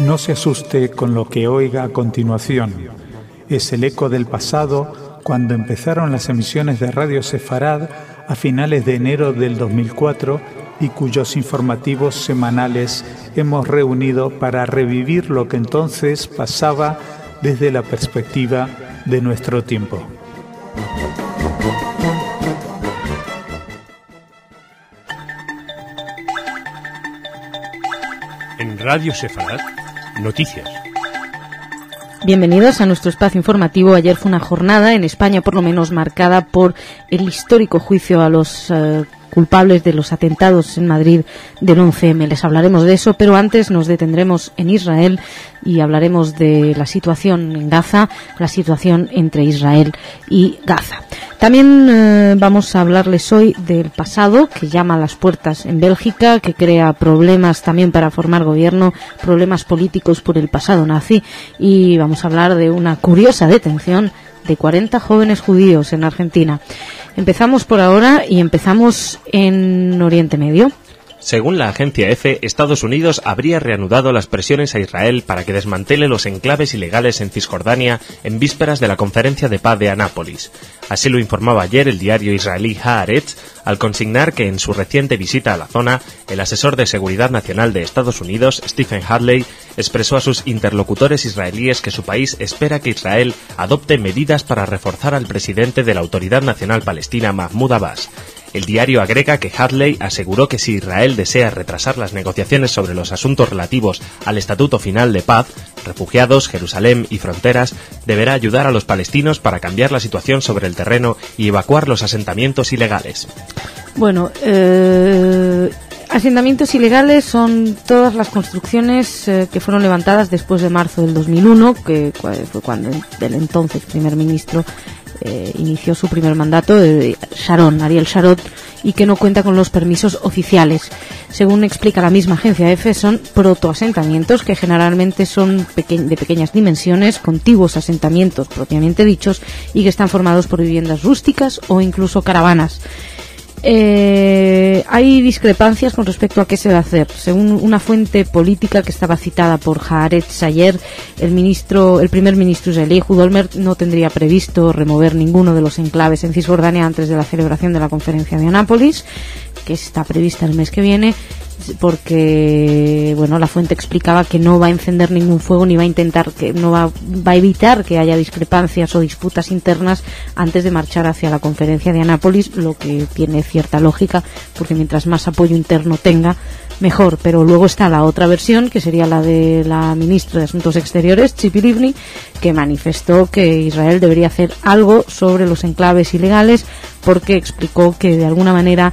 No se asuste con lo que oiga a continuación. Es el eco del pasado cuando empezaron las emisiones de Radio Sefarad a finales de enero del 2004 y cuyos informativos semanales hemos reunido para revivir lo que entonces pasaba desde la perspectiva de nuestro tiempo. En Radio Sefarad, noticias. Bienvenidos a nuestro espacio informativo. Ayer fue una jornada, en España por lo menos, marcada por el histórico juicio a los culpables de los atentados en Madrid del 11M. Les hablaremos de eso, pero antes nos detendremos en Israel y hablaremos de la situación en Gaza, la situación entre Israel y Gaza. También vamos a hablarles hoy del pasado, que llama a las puertas en Bélgica, que crea problemas también para formar gobierno, problemas políticos por el pasado nazi, y vamos a hablar de una curiosa detención de 40 jóvenes judíos en Argentina. Empezamos por ahora y empezamos en Oriente Medio. Según la agencia EFE, Estados Unidos habría reanudado las presiones a Israel para que desmantele los enclaves ilegales en Cisjordania en vísperas de la conferencia de paz de Anápolis. Así lo informaba ayer el diario israelí Haaretz, al consignar que en su reciente visita a la zona, el asesor de Seguridad Nacional de Estados Unidos, Stephen Hadley, expresó a sus interlocutores israelíes que su país espera que Israel adopte medidas para reforzar al presidente de la Autoridad Nacional Palestina, Mahmoud Abbas. El diario agrega que Hadley aseguró que si Israel desea retrasar las negociaciones sobre los asuntos relativos al Estatuto Final de Paz, refugiados, Jerusalén y fronteras, deberá ayudar a los palestinos para cambiar la situación sobre el terreno y evacuar los asentamientos ilegales. Bueno, asentamientos ilegales son todas las construcciones que fueron levantadas después de marzo del 2001, que fue cuando el entonces primer ministro inició su primer mandato, Ariel Sharon, y que no cuenta con los permisos oficiales. Según explica la misma agencia EFE, son protoasentamientos que generalmente son de pequeñas dimensiones, contiguos asentamientos propiamente dichos, y que están formados por viviendas rústicas o incluso caravanas. Hay discrepancias con respecto a qué se va a hacer. Según una fuente política que estaba citada por Haaretz ayer, el primer ministro israelí, Ehud Olmert, no tendría previsto remover ninguno de los enclaves en Cisjordania antes de la celebración de la conferencia de Anápolis, que está prevista el mes que viene, porque la fuente explicaba que no va a encender ningún fuego ni va a intentar va a evitar que haya discrepancias o disputas internas antes de marchar hacia la conferencia de Anápolis, lo que tiene cierta lógica, porque mientras más apoyo interno tenga, mejor. Pero luego está la otra versión, que sería la de la ministra de Asuntos Exteriores, Tzipi Livni, que manifestó que Israel debería hacer algo sobre los enclaves ilegales, porque explicó que de alguna manera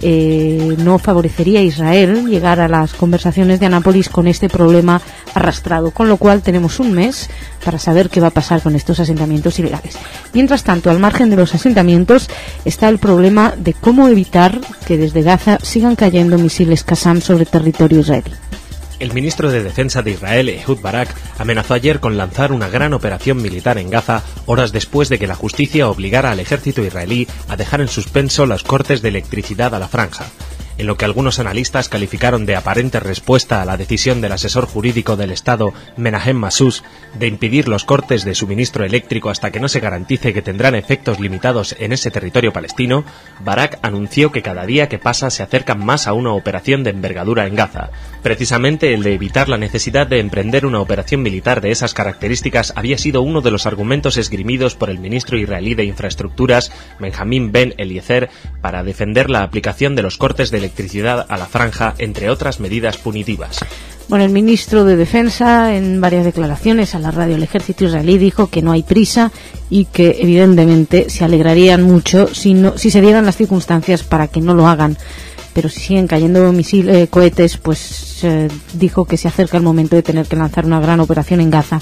no favorecería a Israel llegar a las conversaciones de Anápolis con este problema arrastrado, con lo cual tenemos un mes para saber qué va a pasar con estos asentamientos ilegales. Mientras tanto, al margen de los asentamientos está el problema de cómo evitar que desde Gaza sigan cayendo misiles Qassam sobre territorio israelí. El ministro de Defensa de Israel, Ehud Barak, amenazó ayer con lanzar una gran operación militar en Gaza horas después de que la justicia obligara al ejército israelí a dejar en suspenso los cortes de electricidad a la franja. En lo que algunos analistas calificaron de aparente respuesta a la decisión del asesor jurídico del Estado, Menahem Massoud, de impedir los cortes de suministro eléctrico hasta que no se garantice que tendrán efectos limitados en ese territorio palestino, Barak anunció que cada día que pasa se acercan más a una operación de envergadura en Gaza. Precisamente el de evitar la necesidad de emprender una operación militar de esas características había sido uno de los argumentos esgrimidos por el ministro israelí de Infraestructuras, Benjamin Ben Eliezer, para defender la aplicación de los cortes de electricidad a la franja, entre otras medidas punitivas. Bueno, el ministro de Defensa, en varias declaraciones a la radio del ejército israelí, dijo que no hay prisa y que evidentemente se alegrarían mucho si se dieran las circunstancias para que no lo hagan. Pero si siguen cayendo cohetes, pues dijo que se acerca el momento de tener que lanzar una gran operación en Gaza.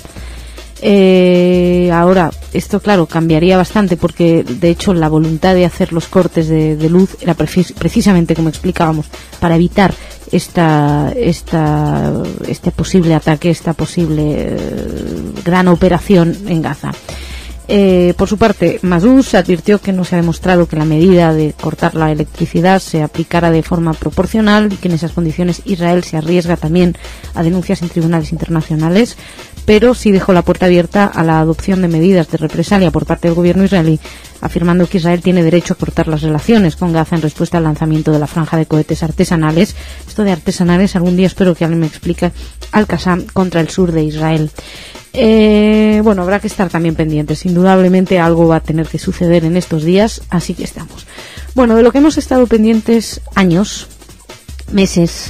Ahora, esto claro cambiaría bastante, porque de hecho la voluntad de hacer los cortes de luz era precisamente, como explicábamos, para evitar este posible ataque, esta posible gran operación en Gaza. Por su parte, Mazuz advirtió que no se ha demostrado que la medida de cortar la electricidad se aplicara de forma proporcional y que en esas condiciones Israel se arriesga también a denuncias en tribunales internacionales, pero sí dejó la puerta abierta a la adopción de medidas de represalia por parte del gobierno israelí, afirmando que Israel tiene derecho a cortar las relaciones con Gaza en respuesta al lanzamiento de la franja de cohetes artesanales. Esto de artesanales, algún día espero que alguien me explique, Al-Qassam contra el sur de Israel. Bueno, habrá que estar también pendientes. Indudablemente algo va a tener que suceder en estos días, así que estamos. Bueno, de lo que hemos estado pendientes años, meses,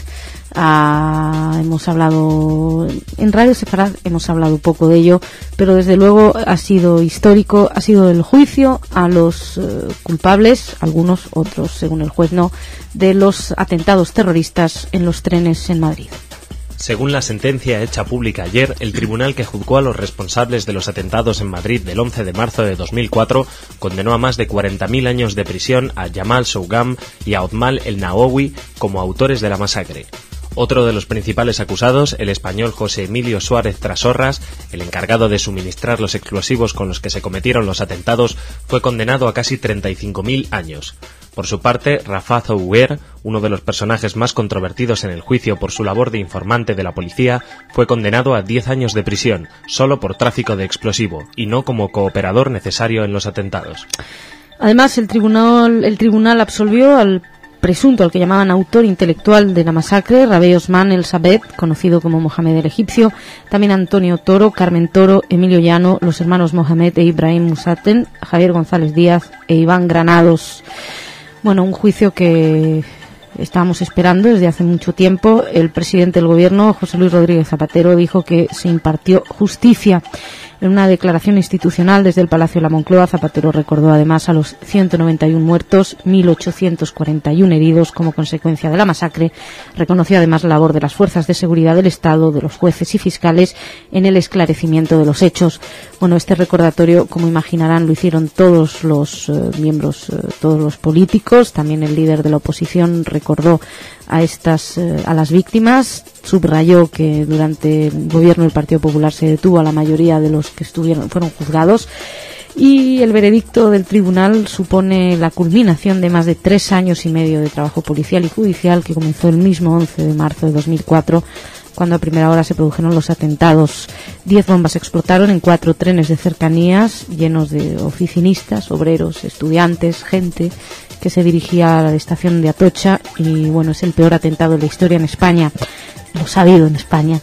hemos hablado en Radio Sefarad, hemos hablado un poco de ello, pero desde luego ha sido histórico, ha sido el juicio a los culpables, algunos, otros, según el juez no, de los atentados terroristas en los trenes en Madrid. Según la sentencia hecha pública ayer, el tribunal que juzgó a los responsables de los atentados en Madrid del 11 de marzo de 2004 condenó a más de 40.000 años de prisión a Jamal Sougam y a Othman El Naoui como autores de la masacre. Otro de los principales acusados, el español José Emilio Suárez Trasorras, el encargado de suministrar los explosivos con los que se cometieron los atentados, fue condenado a casi 35.000 años. Por su parte, Rafat Ouguer, uno de los personajes más controvertidos en el juicio por su labor de informante de la policía, fue condenado a 10 años de prisión, solo por tráfico de explosivo, y no como cooperador necesario en los atentados. Además, el tribunal absolvió al presunto, al que llamaban autor intelectual de la masacre, Rabé Osman El Sabet, conocido como Mohamed el Egipcio, también Antonio Toro, Carmen Toro, Emilio Llano, los hermanos Mohamed e Ibrahim Musaten, Javier González Díaz e Iván Granados. Bueno, un juicio que estábamos esperando desde hace mucho tiempo. El presidente del gobierno, José Luis Rodríguez Zapatero, dijo que se impartió justicia. En una declaración institucional desde el Palacio de la Moncloa, Zapatero recordó además a los 191 muertos, 1.841 heridos como consecuencia de la masacre. Reconoció además la labor de las fuerzas de seguridad del Estado, de los jueces y fiscales en el esclarecimiento de los hechos. Bueno, este recordatorio, como imaginarán, lo hicieron todos los miembros, todos los políticos. También el líder de la oposición recordó a las víctimas, subrayó que durante el gobierno del Partido Popular se detuvo a la mayoría de los que fueron juzgados, y el veredicto del tribunal supone la culminación de más de 3 años y medio de trabajo policial y judicial que comenzó el mismo 11 de marzo de 2004, cuando a primera hora se produjeron los atentados. 10 bombas explotaron en 4 trenes de cercanías llenos de oficinistas, obreros, estudiantes, gente que se dirigía a la estación de Atocha, y bueno, es el peor atentado de la historia en España, lo sabido en España.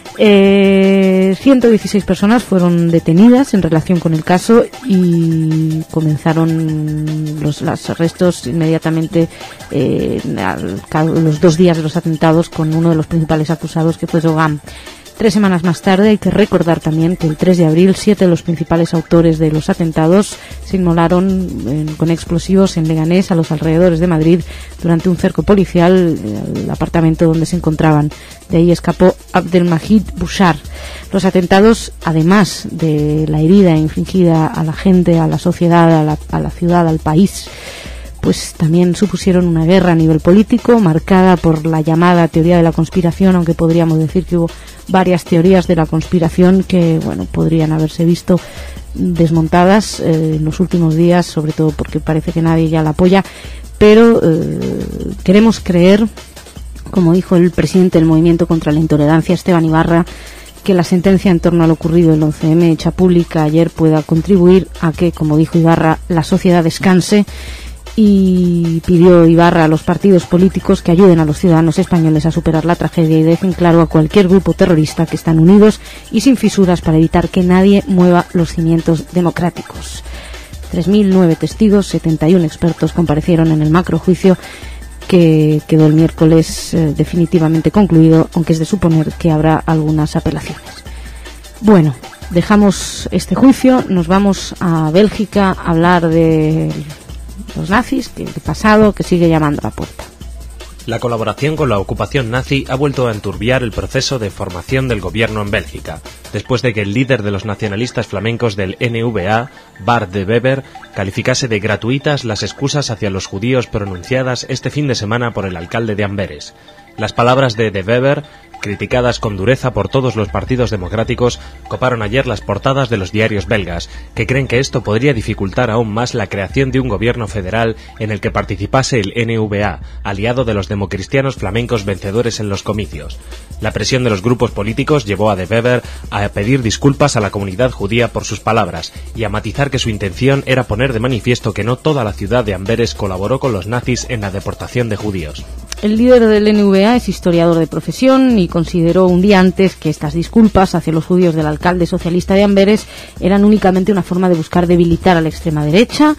116 personas fueron detenidas en relación con el caso y comenzaron los arrestos inmediatamente los 2 días de los atentados con uno de los principales acusados, que fue Sougam. 3 semanas más tarde, hay que recordar también que el 3 de abril 7 de los principales autores de los atentados se inmolaron con explosivos en Leganés, a los alrededores de Madrid, durante un cerco policial al apartamento donde se encontraban. De ahí escapó Abdelmajid Bouchar. Los atentados, además de la herida infligida a la gente, a la sociedad, a la ciudad, al país, pues también supusieron una guerra a nivel político, marcada por la llamada teoría de la conspiración, aunque podríamos decir que hubo varias teorías de la conspiración que, bueno, podrían haberse visto desmontadas en los últimos días, sobre todo porque parece que nadie ya la apoya, pero queremos creer, como dijo el presidente del Movimiento contra la Intolerancia, Esteban Ibarra, que la sentencia en torno a lo ocurrido el 11M hecha pública ayer pueda contribuir a que, como dijo Ibarra, la sociedad descanse. Y pidió Ibarra a los partidos políticos que ayuden a los ciudadanos españoles a superar la tragedia y dejen claro a cualquier grupo terrorista que están unidos y sin fisuras para evitar que nadie mueva los cimientos democráticos. 3.009 testigos, 71 expertos comparecieron en el macrojuicio que quedó el miércoles definitivamente concluido, aunque es de suponer que habrá algunas apelaciones. Bueno, dejamos este juicio, nos vamos a Bélgica a hablar de los nazis, que el pasado que sigue llamando a la puerta. La colaboración con la ocupación nazi ha vuelto a enturbiar el proceso de formación del gobierno en Bélgica. después de que el líder de los nacionalistas flamencos del NVA, Bart de Wever, calificase de gratuitas las excusas hacia los judíos pronunciadas este fin de semana por el alcalde de Amberes. Las palabras de Wever, criticadas con dureza por todos los partidos democráticos, coparon ayer las portadas de los diarios belgas, que creen que esto podría dificultar aún más la creación de un gobierno federal en el que participase el NVA, aliado de los democristianos flamencos vencedores en los comicios. La presión de los grupos políticos llevó a De Wever a pedir disculpas a la comunidad judía por sus palabras y a matizar que su intención era poner de manifiesto que no toda la ciudad de Amberes colaboró con los nazis en la deportación de judíos. El líder del NVA es historiador de profesión y consideró un día antes que estas disculpas hacia los judíos del alcalde socialista de Amberes eran únicamente una forma de buscar debilitar a la extrema derecha.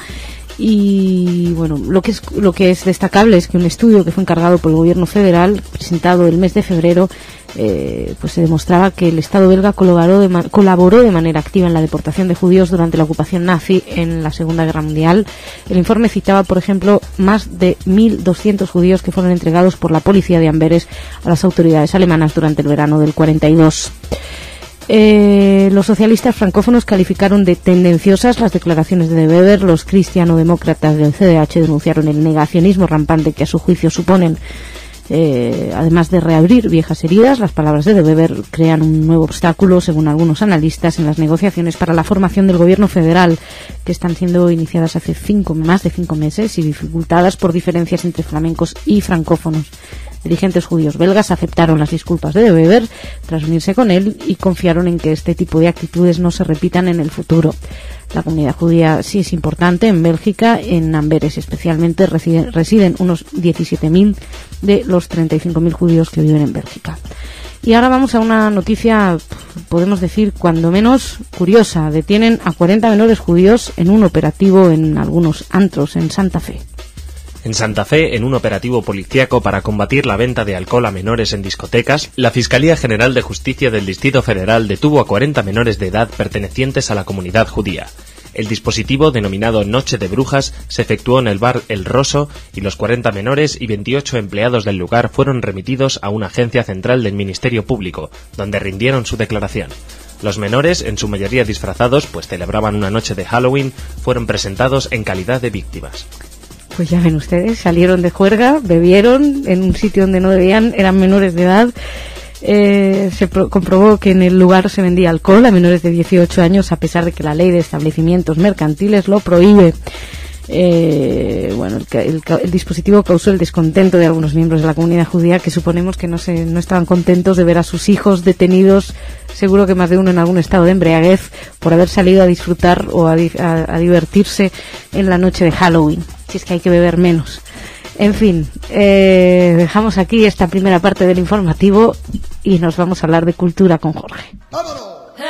Y bueno, lo que es destacable es que un estudio que fue encargado por el gobierno federal, presentado el mes de febrero, pues se demostraba que el Estado belga colaboró de manera activa en la deportación de judíos durante la ocupación nazi en la Segunda Guerra Mundial. El informe citaba, por ejemplo, más de 1.200 judíos que fueron entregados por la policía de Amberes a las autoridades alemanas durante el verano del 42. Los socialistas francófonos calificaron de tendenciosas las declaraciones de Wever. Los cristiano-demócratas del CDH denunciaron el negacionismo rampante que a su juicio suponen. Además de reabrir viejas heridas, las palabras de Wever crean un nuevo obstáculo, según algunos analistas, en las negociaciones para la formación del gobierno federal, que están siendo iniciadas hace más de 5 meses y dificultadas por diferencias entre flamencos y francófonos. Dirigentes judíos belgas aceptaron las disculpas de Wever tras unirse con él y confiaron en que este tipo de actitudes no se repitan en el futuro. La comunidad judía sí es importante en Bélgica. En Amberes especialmente residen unos 17.000 de los 35.000 judíos que viven en Bélgica. Y ahora vamos a una noticia, podemos decir, cuando menos curiosa. Detienen a 40 menores judíos en un operativo en algunos antros en Santa Fe. En Santa Fe, en un operativo policíaco para combatir la venta de alcohol a menores en discotecas, la Fiscalía General de Justicia del Distrito Federal detuvo a 40 menores de edad pertenecientes a la comunidad judía. El dispositivo, denominado Noche de Brujas, se efectuó en el bar El Rosso y los 40 menores y 28 empleados del lugar fueron remitidos a una agencia central del Ministerio Público, donde rindieron su declaración. Los menores, en su mayoría disfrazados, pues celebraban una noche de Halloween, fueron presentados en calidad de víctimas. Pues ya ven ustedes, salieron de juerga, bebieron en un sitio donde no debían, eran menores de edad. Se comprobó que en el lugar se vendía alcohol a menores de 18 años, a pesar de que la ley de establecimientos mercantiles lo prohíbe. Bueno, el dispositivo causó el descontento de algunos miembros de la comunidad judía, que suponemos que no estaban contentos de ver a sus hijos detenidos, seguro que más de uno en algún estado de embriaguez, por haber salido a disfrutar o a divertirse en la noche de Halloween. Si es que hay que beber menos. En fin, dejamos aquí esta primera parte del informativo y nos vamos a hablar de cultura con Jorge. ¡Vámonos!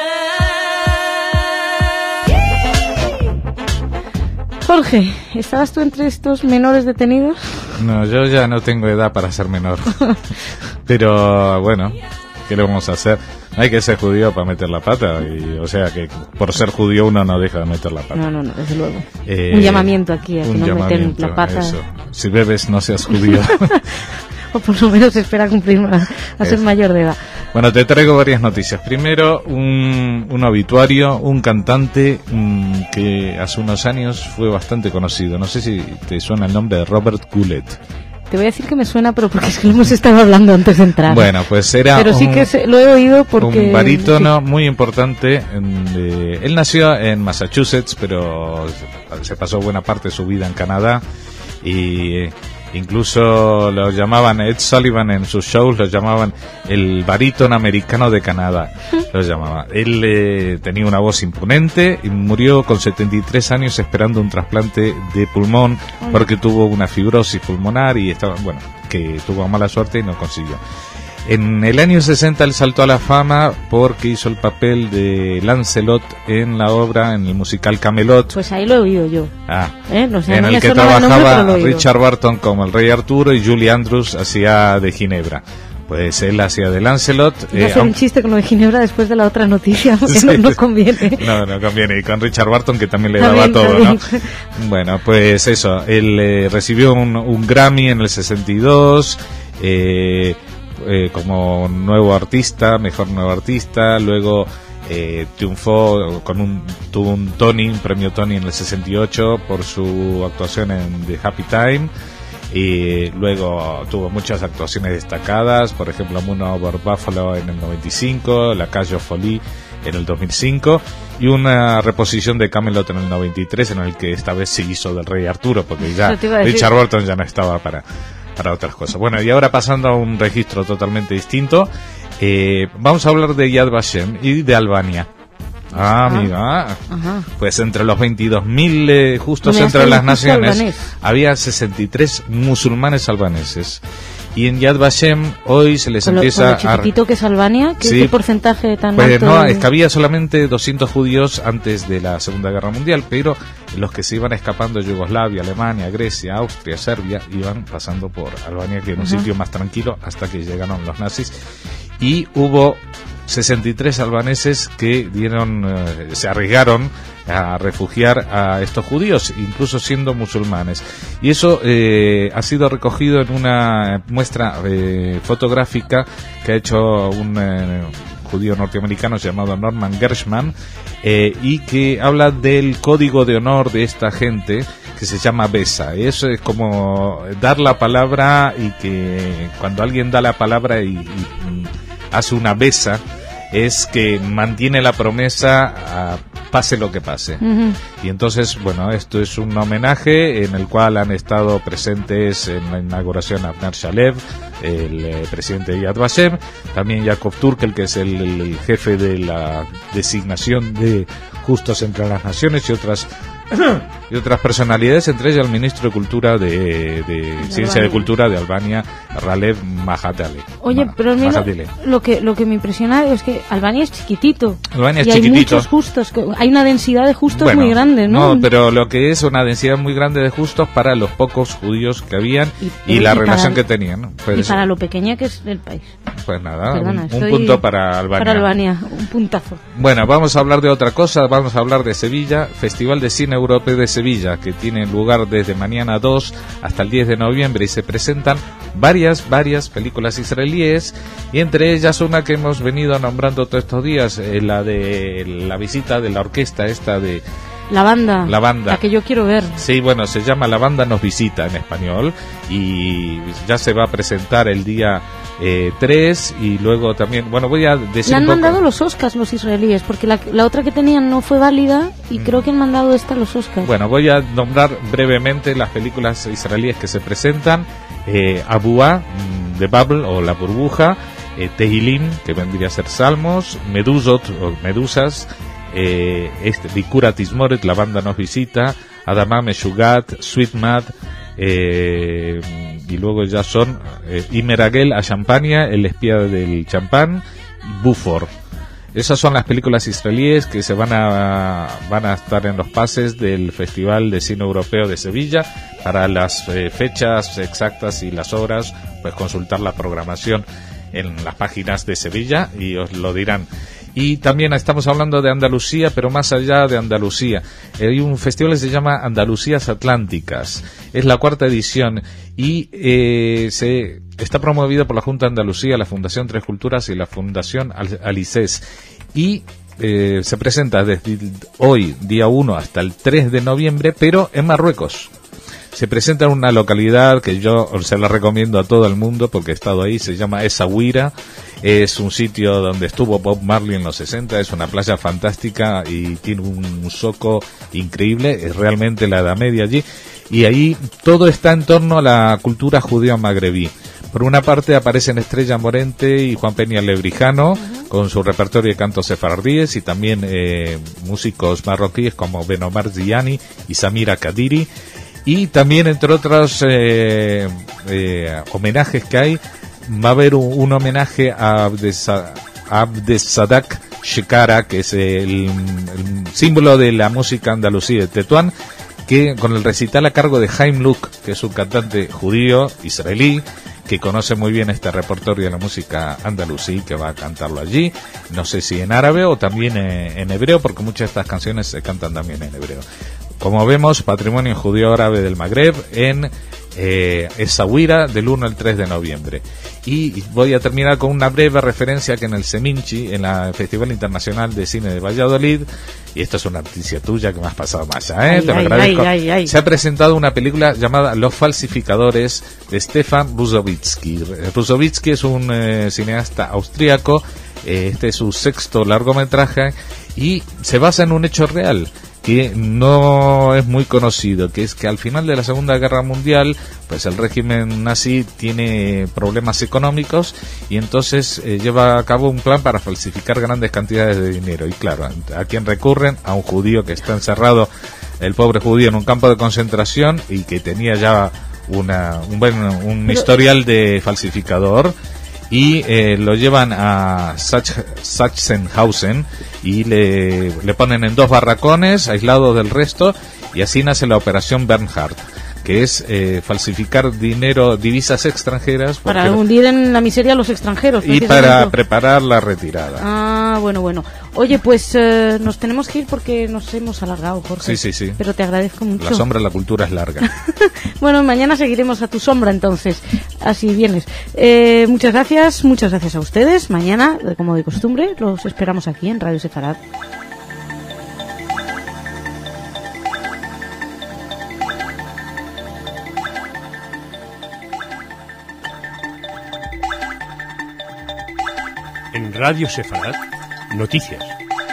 Jorge, ¿estabas tú entre estos menores detenidos? No, yo ya no tengo edad para ser menor. Pero bueno, ¿qué le vamos a hacer? Hay que ser judío para meter la pata, o sea que por ser judío uno no deja de meter la pata. No, desde luego. Un llamamiento aquí a que no meten la pata. Eso. Si bebes, no seas judío. O por lo menos espera cumplir a ser mayor de edad. Bueno, te traigo varias noticias. Primero, un obituario, un cantante que hace unos años fue bastante conocido. No sé si te suena el nombre de Robert Goulet. Te voy a decir que me suena, pero porque es que lo hemos estado hablando antes de entrar. Bueno, pues era pero sí que lo he oído porque... Un barítono muy importante. Él nació en Massachusetts, pero se pasó buena parte de su vida en Canadá. Y incluso lo llamaban, Ed Sullivan en sus shows, lo llamaban el barítono americano de Canadá. Lo llamaba. Él tenía una voz imponente y murió con 73 años esperando un trasplante de pulmón porque tuvo una fibrosis pulmonar y que tuvo mala suerte y no consiguió. En el año 60 él saltó a la fama porque hizo el papel de Lancelot en el musical Camelot. Pues ahí lo he oído yo. No sé, en el que trabajaba Richard Burton como el Rey Arturo y Julie Andrews hacía de Ginebra. Pues él hacía de Lancelot. Voy a hacer un chiste con lo de Ginebra después de la otra noticia, porque sí, no conviene. No conviene. Y con Richard Burton, que también le daba todo, ¿no? Bueno, pues eso. Él recibió un Grammy en el 62. Como nuevo artista, mejor nuevo artista. Luego tuvo un premio Tony en el 68 por su actuación en The Happy Time, y luego tuvo muchas actuaciones destacadas, por ejemplo Moon Over Buffalo en el 95, La Cage of Folie en el 2005 y una reposición de Camelot en el 93, en el que esta vez se hizo del Rey Arturo, porque ya Richard Burton ya no estaba para otras cosas. Bueno, y ahora pasando a un registro totalmente distinto, vamos a hablar de Yad Vashem y de Albania. Amiga, pues entre los 22.000 justos entre las naciones albanés. Había 63 musulmanes albaneses. Y en Yad Vashem hoy se les empieza a... chiquitito que es Albania, ¿qué porcentaje tan pues alto? No, es que había solamente 200 judíos antes de la Segunda Guerra Mundial, pero los que se iban escapando de Yugoslavia, Alemania, Grecia, Austria, Serbia, iban pasando por Albania, que era un sitio más tranquilo, hasta que llegaron los nazis. Y hubo 63 albaneses que se arriesgaron a refugiar a estos judíos, incluso siendo musulmanes. Y eso ha sido recogido en una muestra fotográfica que ha hecho un judío norteamericano llamado Norman Gershman, y que habla del código de honor de esta gente, que se llama Besa. Eso es como dar la palabra, y que cuando alguien da la palabra y hace una besa, es que mantiene la promesa pase lo que pase. Y entonces, bueno, esto es un homenaje en el cual han estado presentes en la inauguración Avner Shalev, el presidente de Yad Vashem, también Jacob Turkel, que es el jefe de la designación de justos entre las naciones, y otras personalidades, entre ellas el ministro de Cultura de Ciencia de Cultura de Albania, Ralev Mahadale. Oye, pero lo que me impresiona es que Albania es chiquitito. Albania es y chiquitito. Hay muchos justos, hay una densidad de justos muy grande, ¿no? No, pero lo que es una densidad muy grande de justos para los pocos judíos que habían y la relación que tenían, ¿no? Pues para lo pequeña que es el país. Pues nada, un punto para Albania. Para Albania, un puntazo. Bueno, vamos a hablar de otra cosa, vamos a hablar de Sevilla, Festival de Cine Europeo de Sevilla, que tiene lugar desde mañana 2 hasta el 10 de noviembre, y se presentan varias películas israelíes, y entre ellas una que hemos venido nombrando todos estos días, la de la visita de la orquesta esta de... La banda, la que yo quiero ver. Sí, bueno, se llama La Banda Nos Visita en español, y ya se va a presentar el día 3, y luego también, bueno, voy a decir. Le han mandado los Oscars los israelíes, porque la otra que tenían no fue válida, y creo que han mandado esta los Oscars. Bueno, voy a nombrar brevemente las películas israelíes que se presentan: Abua, The Bubble o La Burbuja, Tehillim, que vendría a ser Salmos, Medusot o Medusas, Bikura Tismoret, La Banda Nos Visita, Adama Meshugat, Sweet Mad, y luego ya son Imeragel a Champaña, El espía del champán, y Bufor. Esas son las películas israelíes que se van a estar en los pases del Festival de Cine Europeo de Sevilla. Para las fechas exactas y las horas, pues consultar la programación en las páginas de Sevilla y os lo dirán. Y también estamos hablando de Andalucía, pero más allá de Andalucía. Hay un festival que se llama Andalucías Atlánticas. Es la 4ª edición y se está promovido por la Junta de Andalucía, la Fundación Tres Culturas y la Fundación Alicés. Y se presenta desde hoy, día 1, hasta el 3 de noviembre, pero en Marruecos. Se presenta en una localidad que yo se la recomiendo a todo el mundo porque he estado ahí, se llama Essaouira. Es un sitio donde estuvo Bob Marley en los 60, es una playa fantástica y tiene un zoco increíble, es realmente la Edad Media allí, y ahí todo está en torno a la cultura judía magrebí. Por una parte aparecen Estrella Morente y Juan Peña Lebrijano con su repertorio de cantos sefardíes, y también músicos marroquíes como Ben Omar Ziani y Samira Kadiri. Y también, entre otros homenajes que hay, va a haber un homenaje a Abdesadak Shekara, que es el símbolo de la música andalusí de Tetuán, que con el recital a cargo de Haim Luk, que es un cantante judío israelí que conoce muy bien este repertorio de la música andalusí, que va a cantarlo allí, no sé si en árabe o también en hebreo, porque muchas de estas canciones se cantan también en hebreo. Como vemos, patrimonio judío árabe del Magreb en Essaouira del 1 al 3 de noviembre. Y voy a terminar con una breve referencia que en el Seminci, en el Festival Internacional de Cine de Valladolid, y esto es una noticia tuya que me has pasado más allá, te lo agradezco. Se ha presentado una película llamada Los Falsificadores de Stefan Rusovitsky. Rusovitsky es un cineasta austríaco. Este es su sexto largometraje y se basa en un hecho real que no es muy conocido, que es que al final de la Segunda Guerra Mundial, pues el régimen nazi tiene problemas económicos y entonces lleva a cabo un plan para falsificar grandes cantidades de dinero. Y claro, ¿a quién recurren? A un judío que está encerrado, el pobre judío, en un campo de concentración y que tenía ya un historial de falsificador. Y lo llevan a Sachsenhausen y le ponen en 2 barracones aislados del resto, y así nace la Operación Bernhard, que es falsificar dinero, divisas extranjeras para hundir en la miseria a los extranjeros y para preparar la retirada. Bueno. Oye, pues nos tenemos que ir porque nos hemos alargado, Jorge. Sí. Pero te agradezco mucho. La sombra de la cultura es larga. Bueno, mañana seguiremos a tu sombra, entonces. Así vienes. Muchas gracias a ustedes. Mañana, como de costumbre, los esperamos aquí en Radio Sefarad. En Radio Sefarad, noticias.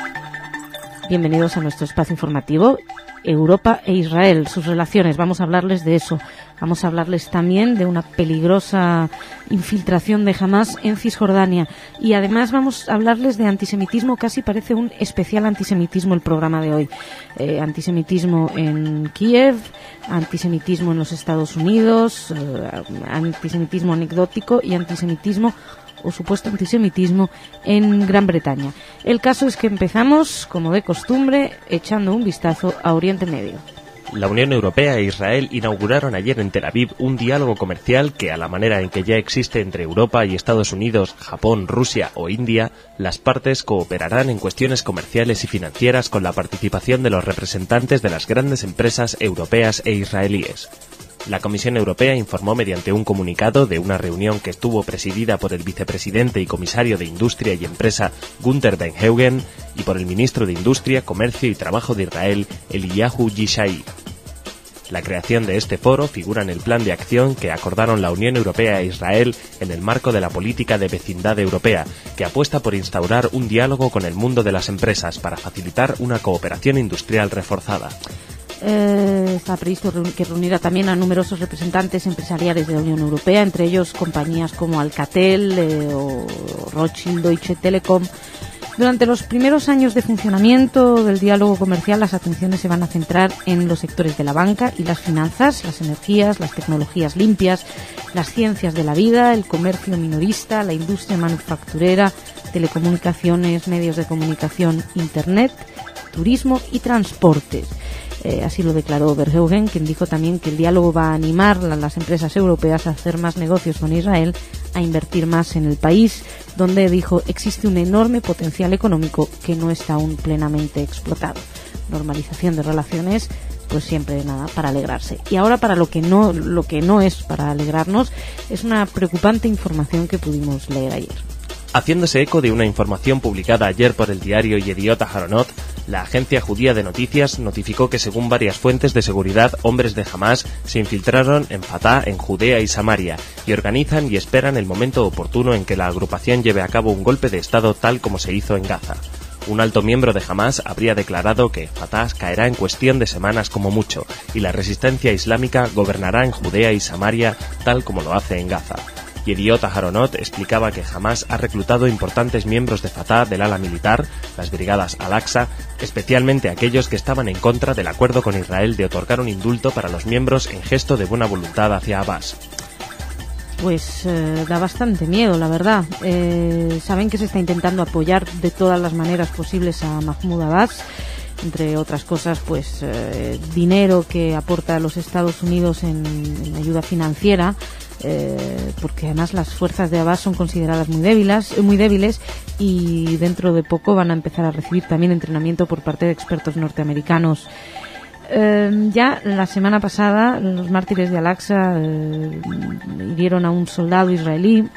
Bienvenidos a nuestro espacio informativo, Europa e Israel, sus relaciones. Vamos a hablarles de eso. Vamos a hablarles también de una peligrosa infiltración de Hamás en Cisjordania. Y además vamos a hablarles de antisemitismo. Casi parece un especial antisemitismo el programa de hoy. Antisemitismo en Kiev, antisemitismo en los Estados Unidos, antisemitismo anecdótico y antisemitismo o supuesto antisemitismo en Gran Bretaña. El caso es que empezamos, como de costumbre, echando un vistazo a Oriente Medio. La Unión Europea e Israel inauguraron ayer en Tel Aviv un diálogo comercial que, a la manera en que ya existe entre Europa y Estados Unidos, Japón, Rusia o India, las partes cooperarán en cuestiones comerciales y financieras con la participación de los representantes de las grandes empresas europeas e israelíes. La Comisión Europea informó mediante un comunicado de una reunión que estuvo presidida por el vicepresidente y comisario de Industria y Empresa Gunther Verheugen y por el ministro de Industria, Comercio y Trabajo de Israel, Eliyahu Yishai. La creación de este foro figura en el plan de acción que acordaron la Unión Europea e Israel en el marco de la política de vecindad europea, que apuesta por instaurar un diálogo con el mundo de las empresas para facilitar una cooperación industrial reforzada. Está previsto que reunirá también a numerosos representantes empresariales de la Unión Europea, entre ellos compañías como Alcatel o Rothschild Deutsche Telekom. Durante los primeros años de funcionamiento del diálogo comercial, las atenciones se van a centrar en los sectores de la banca y las finanzas, las energías, las tecnologías limpias, las ciencias de la vida, el comercio minorista, la industria manufacturera, telecomunicaciones, medios de comunicación, Internet, turismo y transportes. Así lo declaró Verheugen, quien dijo también que el diálogo va a animar a las empresas europeas a hacer más negocios con Israel, a invertir más en el país, donde dijo existe un enorme potencial económico que no está aún plenamente explotado. Normalización de relaciones, pues siempre nada para alegrarse. Y ahora para lo que no es para alegrarnos, es una preocupante información que pudimos leer ayer. Haciéndose eco de una información publicada ayer por el diario Yediot Aharonot, la agencia judía de noticias notificó que según varias fuentes de seguridad, hombres de Hamás se infiltraron en Fatah, en Judea y Samaria, y organizan y esperan el momento oportuno en que la agrupación lleve a cabo un golpe de Estado tal como se hizo en Gaza. Un alto miembro de Hamás habría declarado que Fatah caerá en cuestión de semanas como mucho, y la resistencia islámica gobernará en Judea y Samaria tal como lo hace en Gaza. Yediot Aharonot explicaba que Hamás ha reclutado importantes miembros de Fatah del ala militar, las brigadas Al-Aqsa, especialmente aquellos que estaban en contra del acuerdo con Israel de otorgar un indulto para los miembros en gesto de buena voluntad hacia Abbas. Pues da bastante miedo, la verdad. Saben que se está intentando apoyar de todas las maneras posibles a Mahmoud Abbas, entre otras cosas, pues dinero que aporta a los Estados Unidos en ayuda financiera, porque además las fuerzas de Abbas son consideradas muy débiles y dentro de poco van a empezar a recibir también entrenamiento por parte de expertos norteamericanos. Ya la semana pasada los mártires de Al-Aqsa hirieron a un soldado israelí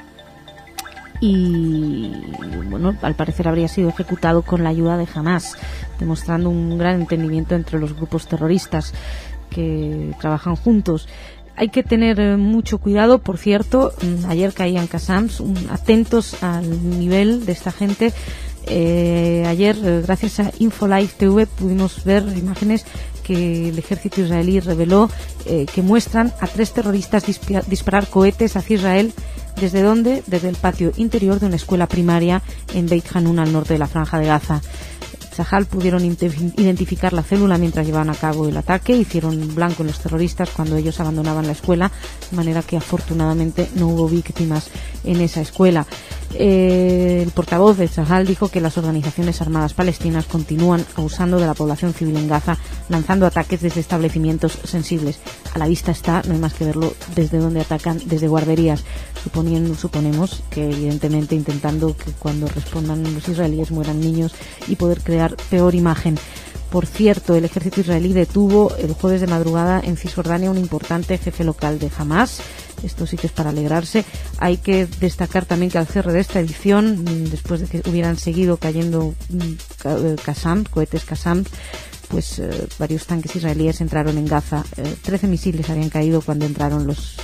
y, bueno, al parecer habría sido ejecutado con la ayuda de Hamas, demostrando un gran entendimiento entre los grupos terroristas que trabajan juntos. Hay que tener mucho cuidado, por cierto, ayer caían Qassams, atentos al nivel de esta gente. Ayer, gracias a InfoLive TV, pudimos ver imágenes que el ejército israelí reveló que muestran a 3 terroristas disparar cohetes hacia Israel. ¿Desde dónde? Desde el patio interior de una escuela primaria en Beit Hanun, al norte de la Franja de Gaza. Tzahal pudieron identificar la célula mientras llevaban a cabo el ataque. Hicieron blanco en los terroristas cuando ellos abandonaban la escuela, de manera que afortunadamente no hubo víctimas en esa escuela. El portavoz de Tzahal dijo que las organizaciones armadas palestinas continúan abusando de la población civil en Gaza, lanzando ataques desde establecimientos sensibles. A la vista está, no hay más que verlo, desde donde atacan, desde guarderías. Suponemos que evidentemente intentando que cuando respondan los israelíes mueran niños y poder crear peor imagen. Por cierto, el ejército israelí detuvo el jueves de madrugada en Cisjordania un importante jefe local de Hamas. Esto sí que es para alegrarse. Hay que destacar también que al cierre de esta edición, después de que hubieran seguido cayendo cohetes Qassam, pues varios tanques israelíes entraron en Gaza. 13 misiles habían caído cuando entraron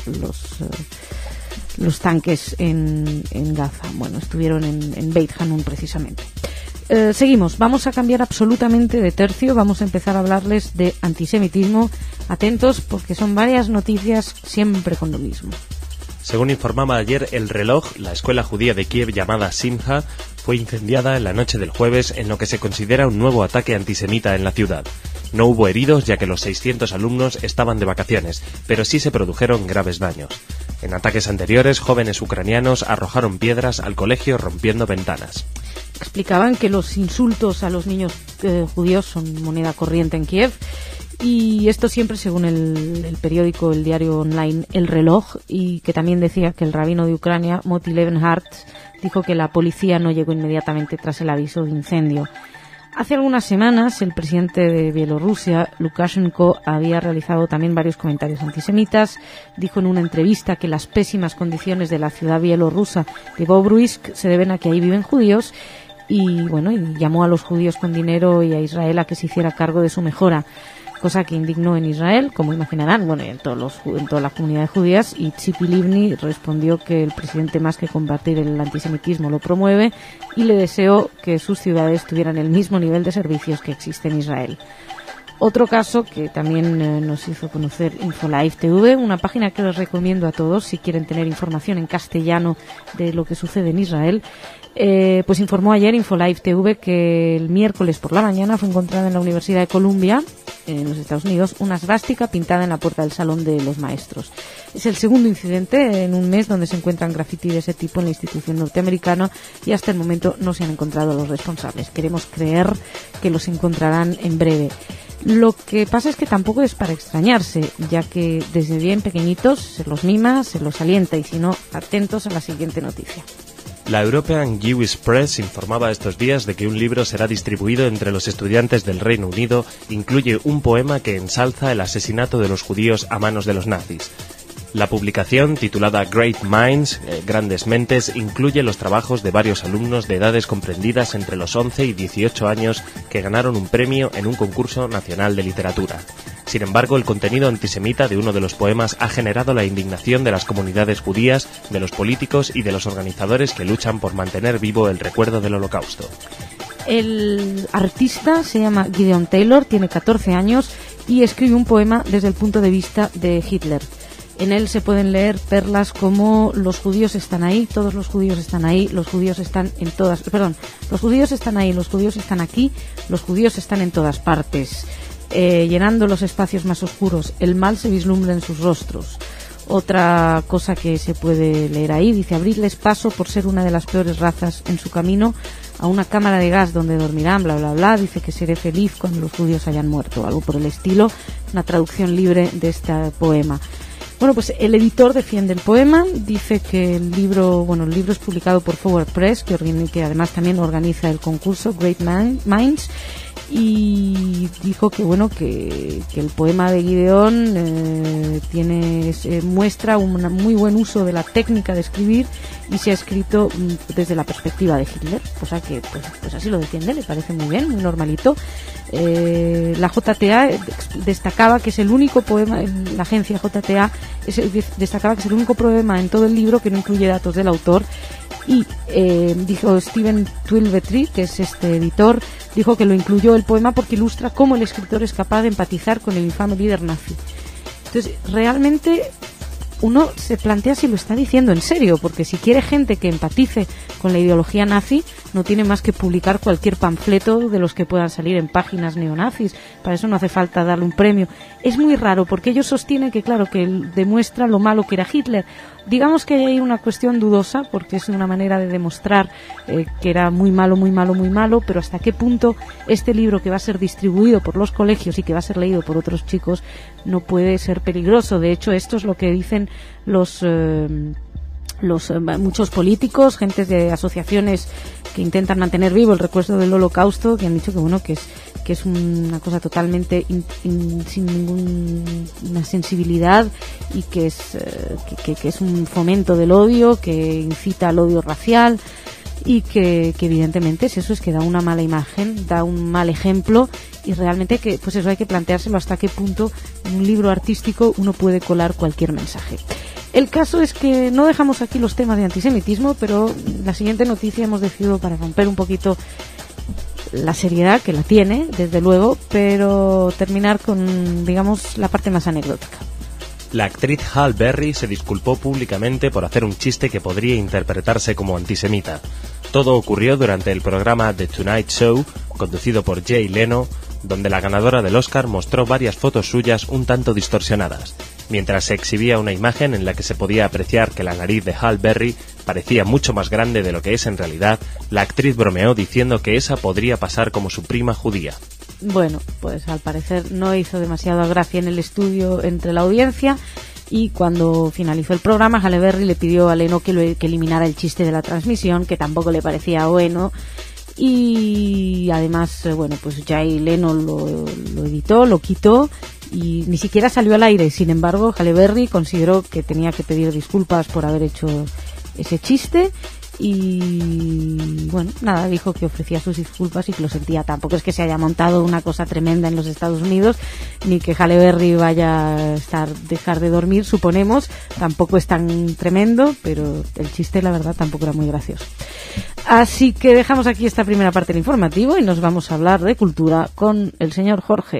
los tanques en Gaza. Bueno, estuvieron en Beit Hanun precisamente. Seguimos, vamos a cambiar absolutamente de tercio, vamos a empezar a hablarles de antisemitismo. Atentos, porque son varias noticias siempre con lo mismo. Según informaba ayer El Reloj, la escuela judía de Kiev llamada Simha fue incendiada en la noche del jueves en lo que se considera un nuevo ataque antisemita en la ciudad. No hubo heridos ya que los 600 alumnos estaban de vacaciones, pero sí se produjeron graves daños. En ataques anteriores, jóvenes ucranianos arrojaron piedras al colegio rompiendo ventanas. Explicaban que los insultos a los niños judíos son moneda corriente en Kiev, y esto siempre según el periódico, el diario online El Reloj, y que también decía que el rabino de Ucrania, Moti Levenhart, dijo que la policía no llegó inmediatamente tras el aviso de incendio. Hace algunas semanas, el presidente de Bielorrusia, Lukashenko, había realizado también varios comentarios antisemitas. Dijo en una entrevista que las pésimas condiciones de la ciudad bielorrusa de Bobruisk se deben a que ahí viven judíos y llamó a los judíos con dinero y a Israel a que se hiciera cargo de su mejora, cosa que indignó en Israel, como imaginarán, en toda la comunidad de judías, y Tzipi Livni respondió que el presidente, más que combatir el antisemitismo, lo promueve y le deseó que sus ciudades tuvieran el mismo nivel de servicios que existe en Israel. Otro caso que también nos hizo conocer InfoLive TV, una página que les recomiendo a todos si quieren tener información en castellano de lo que sucede en Israel. Pues informó ayer InfoLive TV que el miércoles por la mañana fue encontrada en la Universidad de Columbia, en los Estados Unidos, una svástica pintada en la puerta del salón de los maestros. Es el segundo incidente en un mes donde se encuentran graffiti de ese tipo en la institución norteamericana y hasta el momento no se han encontrado los responsables. Queremos creer que los encontrarán en breve. Lo que pasa es que tampoco es para extrañarse, ya que desde bien pequeñitos se los mima, se los alienta, y si no, atentos a la siguiente noticia. La European Jewish Press informaba estos días de que un libro será distribuido entre los estudiantes del Reino Unido. Incluye un poema que ensalza el asesinato de los judíos a manos de los nazis. La publicación, titulada Great Minds, Grandes Mentes, incluye los trabajos de varios alumnos de edades comprendidas entre los 11 y 18 años que ganaron un premio en un concurso nacional de literatura. Sin embargo, el contenido antisemita de uno de los poemas ha generado la indignación de las comunidades judías, de los políticos y de los organizadores que luchan por mantener vivo el recuerdo del Holocausto. El artista se llama Gideon Taylor, tiene 14 años y escribe un poema desde el punto de vista de Hitler. En él se pueden leer perlas como los judíos están ahí, todos los judíos están ahí, los judíos están en todas... los judíos están ahí, los judíos están aquí, los judíos están en todas partes. Llenando los espacios más oscuros, el mal se vislumbra en sus rostros. Otra cosa que se puede leer ahí, dice: abrirles paso por ser una de las peores razas en su camino a una cámara de gas donde dormirán, bla bla bla. Dice que seré feliz cuando los judíos hayan muerto, algo por el estilo. Una traducción libre de este poema. Bueno, pues el editor defiende el poema, dice que el libro es publicado por Forward Press, que además también organiza el concurso Great Minds, y dijo que bueno que el poema de Gideon muestra un muy buen uso de la técnica de escribir y se ha escrito desde la perspectiva de Hitler, cosa que pues así lo defiende, le parece muy bien, muy normalito. La JTA destacaba que es el único poema, la agencia JTA destacaba que es el único poema en todo el libro que no incluye datos del autor. Y dijo Steven Twilvetry, que es este editor, dijo que lo incluyó el poema porque ilustra cómo el escritor es capaz de empatizar con el infame líder nazi. Entonces, realmente uno se plantea si lo está diciendo en serio, porque si quiere gente que empatice con la ideología nazi, no tiene más que publicar cualquier panfleto de los que puedan salir en páginas neonazis. Para eso no hace falta darle un premio. Es muy raro, porque ellos sostienen que, claro, que demuestra lo malo que era Hitler. Digamos que hay una cuestión dudosa, porque es una manera de demostrar que era muy malo, pero hasta qué punto este libro, que va a ser distribuido por los colegios y que va a ser leído por otros chicos, no puede ser peligroso. De hecho, esto es lo que dicen muchos políticos, gentes de asociaciones que intentan mantener vivo el recuerdo del Holocausto, que han dicho que bueno que es una cosa totalmente sin ninguna sensibilidad y que es un fomento del odio, que incita al odio racial y que evidentemente es eso, es que da una mala imagen, da un mal ejemplo, y realmente que pues eso hay que planteárselo hasta qué punto en un libro artístico uno puede colar cualquier mensaje. El caso es que no dejamos aquí los temas de antisemitismo, pero la siguiente noticia hemos decidido, para romper un poquito la seriedad, que la tiene, desde luego, pero terminar con, digamos, la parte más anecdótica. La actriz Halle Berry se disculpó públicamente por hacer un chiste que podría interpretarse como antisemita. Todo ocurrió durante el programa The Tonight Show, conducido por Jay Leno, donde la ganadora del Oscar mostró varias fotos suyas un tanto distorsionadas. Mientras se exhibía una imagen en la que se podía apreciar que la nariz de Halle Berry parecía mucho más grande de lo que es en realidad, la actriz bromeó diciendo que esa podría pasar como su prima judía. Bueno, pues al parecer no hizo demasiada gracia en el estudio entre la audiencia, y cuando finalizó el programa, Halle Berry le pidió a Leno que eliminara el chiste de la transmisión, que tampoco le parecía bueno. Y además, bueno, pues Jay Leno lo editó, lo quitó y ni siquiera salió al aire. Sin embargo, Halle Berry consideró que tenía que pedir disculpas por haber hecho ese chiste y, bueno, nada, dijo que ofrecía sus disculpas y que lo sentía. Tampoco es que se haya montado una cosa tremenda en los Estados Unidos, ni que Halle Berry vaya a dejar de dormir, suponemos. Tampoco es tan tremendo, pero el chiste, la verdad, tampoco era muy gracioso. Así que dejamos aquí esta primera parte del informativo y nos vamos a hablar de cultura con el señor Jorge.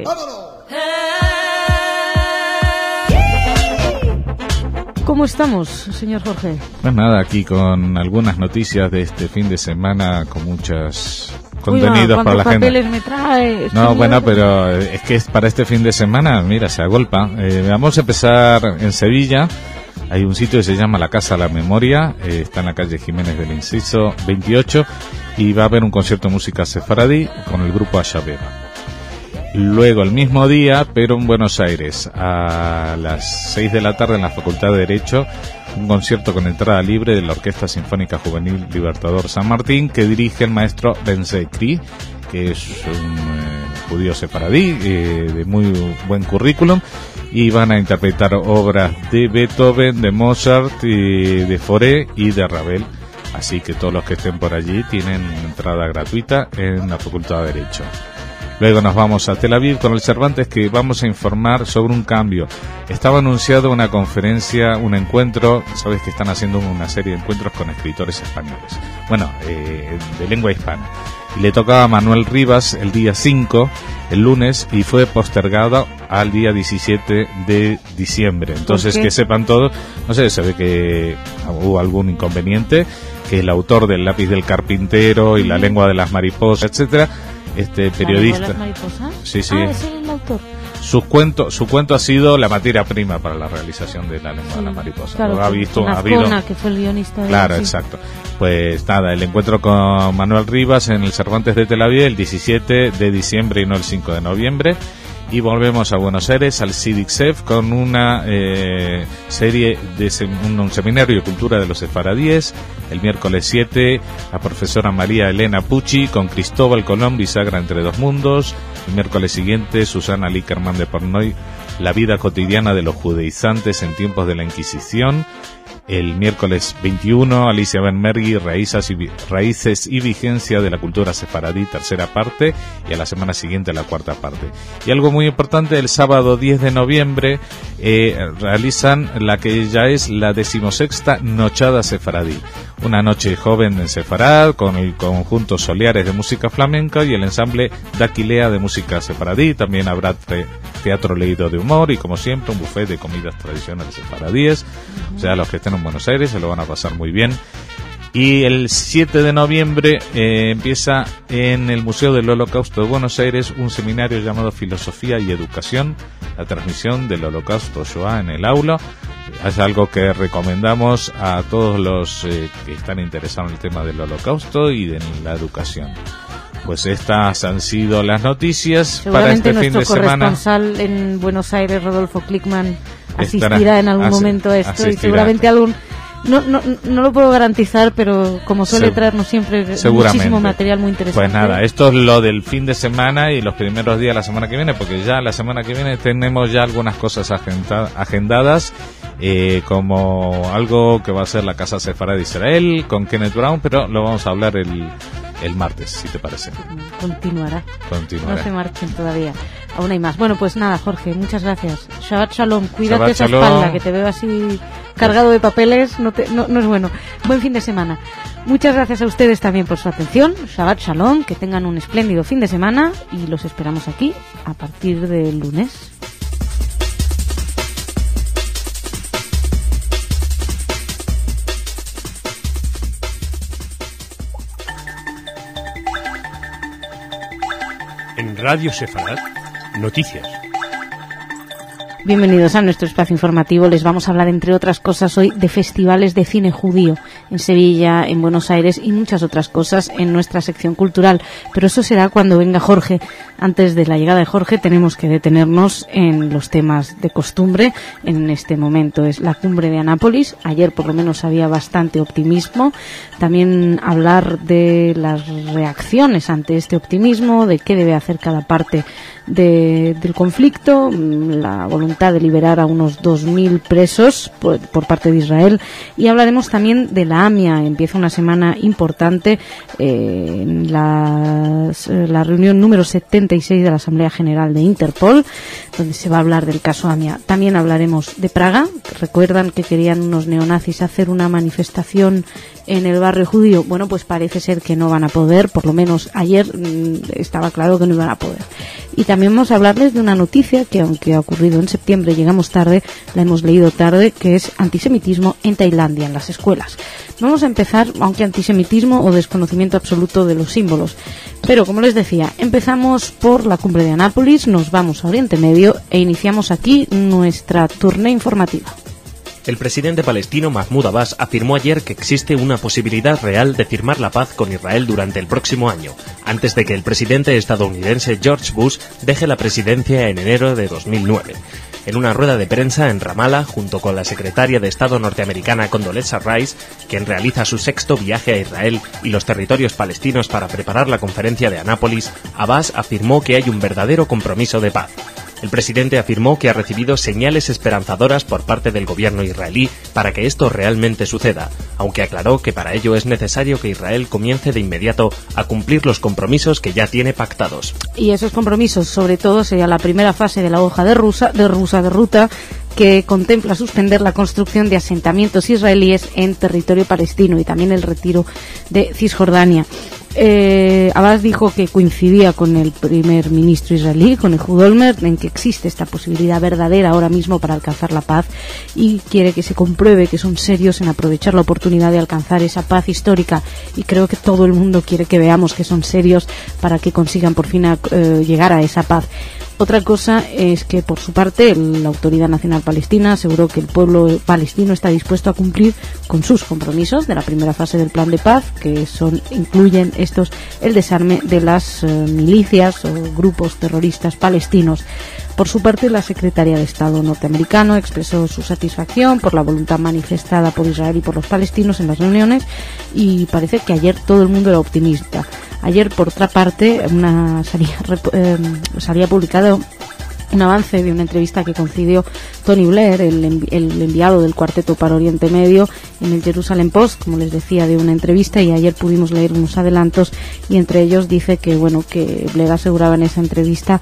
¿Cómo estamos, señor Jorge? Pues nada, aquí con algunas noticias de este fin de semana, con muchos contenidos para la gente. ¿Cuántos papeles me trae? No, bueno, pero es que para este fin de semana, mira, se agolpa. Vamos a empezar en Sevilla. Hay un sitio que se llama La Casa de la Memoria, está en la calle Jiménez del Inciso 28, y va a haber un concierto de música sefaradí con el grupo Ashabeba. Luego, el mismo día, pero en Buenos Aires, a las 6 de la tarde en la Facultad de Derecho, un concierto con entrada libre de la Orquesta Sinfónica Juvenil Libertador San Martín, que dirige el maestro Ben Zekri, que es un judío sefaradí de muy buen currículum, y van a interpretar obras de Beethoven, de Mozart, de Fauré y de Ravel. Así que todos los que estén por allí tienen entrada gratuita en la Facultad de Derecho. Luego nos vamos a Tel Aviv con el Cervantes, que vamos a informar sobre un cambio. Estaba anunciado una conferencia, un encuentro, sabes que están haciendo una serie de encuentros con escritores españoles, bueno, de lengua hispana. Y le tocaba a Manuel Rivas el día 5, el lunes, y fue postergado al día 17 de diciembre. Entonces, que sepan todos, no sé, se ve que hubo algún inconveniente, que el autor del Lápiz del Carpintero y La lengua de las mariposas, etcétera, este periodista. ¿La lengua de las mariposas? Sí, sí. Ah, ese es el autor. Su cuento ha sido la materia prima para la realización de La lengua de las mariposas. Claro, ha habido, que fue el guionista de claro, exacto. Pues nada, el encuentro con Manuel Rivas en el Cervantes de Tel Aviv el 17 de diciembre y no el 5 de noviembre. Y volvemos a Buenos Aires, al CIDICSEF, con una serie de un seminario de cultura de los sefaradíes. El miércoles 7, la profesora María Elena Pucci con Cristóbal Colón, bisagra entre dos mundos. El miércoles siguiente, Susana Lickerman de Pornoy, la vida cotidiana de los judaizantes en tiempos de la Inquisición. El miércoles 21, Alicia Benmergui, Raíces y Vigencia de la Cultura Sefaradí, tercera parte, y a la semana siguiente la cuarta parte. Y algo muy importante, el sábado 10 de noviembre realizan la que ya es la 16ª Nochada Sefaradí. Una noche joven en Sefarad, con el conjunto Soleares de música flamenca y el ensamble Daquilea de música sefaradí. También habrá teatro leído de humor y, como siempre, un buffet de comidas tradicionales sefaradíes. O sea, los que estén en Buenos Aires se lo van a pasar muy bien. Y el 7 de noviembre empieza en el Museo del Holocausto de Buenos Aires un seminario llamado Filosofía y Educación, la transmisión del Holocausto Shoah en el aula. Es algo que recomendamos a todos los que están interesados en el tema del Holocausto y de la educación. Pues estas han sido las noticias para este fin de semana. Nuestro corresponsal en Buenos Aires, Rodolfo Klickman, asistirá en algún momento a esto, y seguramente algún... No lo puedo garantizar, pero como suele traernos siempre muchísimo material muy interesante. Pues nada, esto es lo del fin de semana y los primeros días de la semana que viene, porque ya la semana que viene tenemos ya algunas cosas agendadas, como algo que va a ser la Casa Sefarad de Israel con Kenneth Brown, pero lo vamos a hablar el martes, si te parece. Continuará. No se marchen todavía. Aún hay más. Bueno, pues nada, Jorge, muchas gracias. Shabbat Shalom. Cuídate Shabbat esa Shalom. espalda, que te veo así cargado de papeles. No es bueno. Buen fin de semana. Muchas gracias a ustedes también por su atención. Shabbat Shalom. Que tengan un espléndido fin de semana y los esperamos aquí a partir del lunes. En Radio Sefarad, noticias. Bienvenidos a nuestro espacio informativo. Les vamos a hablar, entre otras cosas, hoy de festivales de cine judío en Sevilla, en Buenos Aires y muchas otras cosas en nuestra sección cultural. Pero eso será cuando venga Jorge. Antes de la llegada de Jorge tenemos que detenernos en los temas de costumbre. En este momento es la cumbre de Anápolis. Ayer por lo menos había bastante optimismo. También hablar de las reacciones ante este optimismo, de qué debe hacer cada parte del conflicto, la voluntad de liberar a unos 2.000 presos por parte de Israel, y hablaremos también de la AMIA. Empieza una semana importante, la reunión número 76 de la Asamblea General de Interpol, donde se va a hablar del caso AMIA. También hablaremos de Praga. Recuerdan que querían unos neonazis hacer una manifestación en el barrio judío. Bueno, pues parece ser que no van a poder, por lo menos ayer estaba claro que no iban a poder. Y también vamos a hablarles de una noticia que, aunque ha ocurrido en septiembre, llegamos tarde, la hemos leído tarde, que es antisemitismo en Tailandia, en las escuelas. Vamos a empezar, aunque antisemitismo o desconocimiento absoluto de los símbolos. Pero, como les decía, empezamos por la cumbre de Anápolis, nos vamos a Oriente Medio e iniciamos aquí nuestra tournée informativa. El presidente palestino Mahmoud Abbas afirmó ayer que existe una posibilidad real de firmar la paz con Israel durante el próximo año, antes de que el presidente estadounidense George Bush deje la presidencia en enero de 2009. En una rueda de prensa en Ramallah, junto con la secretaria de Estado norteamericana Condoleezza Rice, quien realiza su 6º viaje a Israel y los territorios palestinos para preparar la conferencia de Anápolis, Abbas afirmó que hay un verdadero compromiso de paz. El presidente afirmó que ha recibido señales esperanzadoras por parte del gobierno israelí para que esto realmente suceda, aunque aclaró que para ello es necesario que Israel comience de inmediato a cumplir los compromisos que ya tiene pactados. Y esos compromisos, sobre todo, sería la primera fase de la hoja de ruta que contempla suspender la construcción de asentamientos israelíes en territorio palestino y también el retiro de Cisjordania. Abbas dijo que coincidía con el primer ministro israelí, con Ehud Olmert, en que existe esta posibilidad verdadera ahora mismo para alcanzar la paz, y quiere que se compruebe que son serios en aprovechar la oportunidad de alcanzar esa paz histórica, y creo que todo el mundo quiere que veamos que son serios para que consigan por fin llegar a esa paz. Otra cosa es que, por su parte, la Autoridad Nacional Palestina aseguró que el pueblo palestino está dispuesto a cumplir con sus compromisos de la primera fase del plan de paz, que incluyen el desarme de las milicias o grupos terroristas palestinos. Por su parte, la secretaria de Estado norteamericano expresó su satisfacción por la voluntad manifestada por Israel y por los palestinos en las reuniones, y parece que ayer todo el mundo era optimista. Ayer, por otra parte, salía publicado un avance de una entrevista que concedió Tony Blair, el enviado del Cuarteto para Oriente Medio, en el Jerusalem Post, como les decía, de una entrevista, y ayer pudimos leer unos adelantos, y entre ellos dice que Blair aseguraba en esa entrevista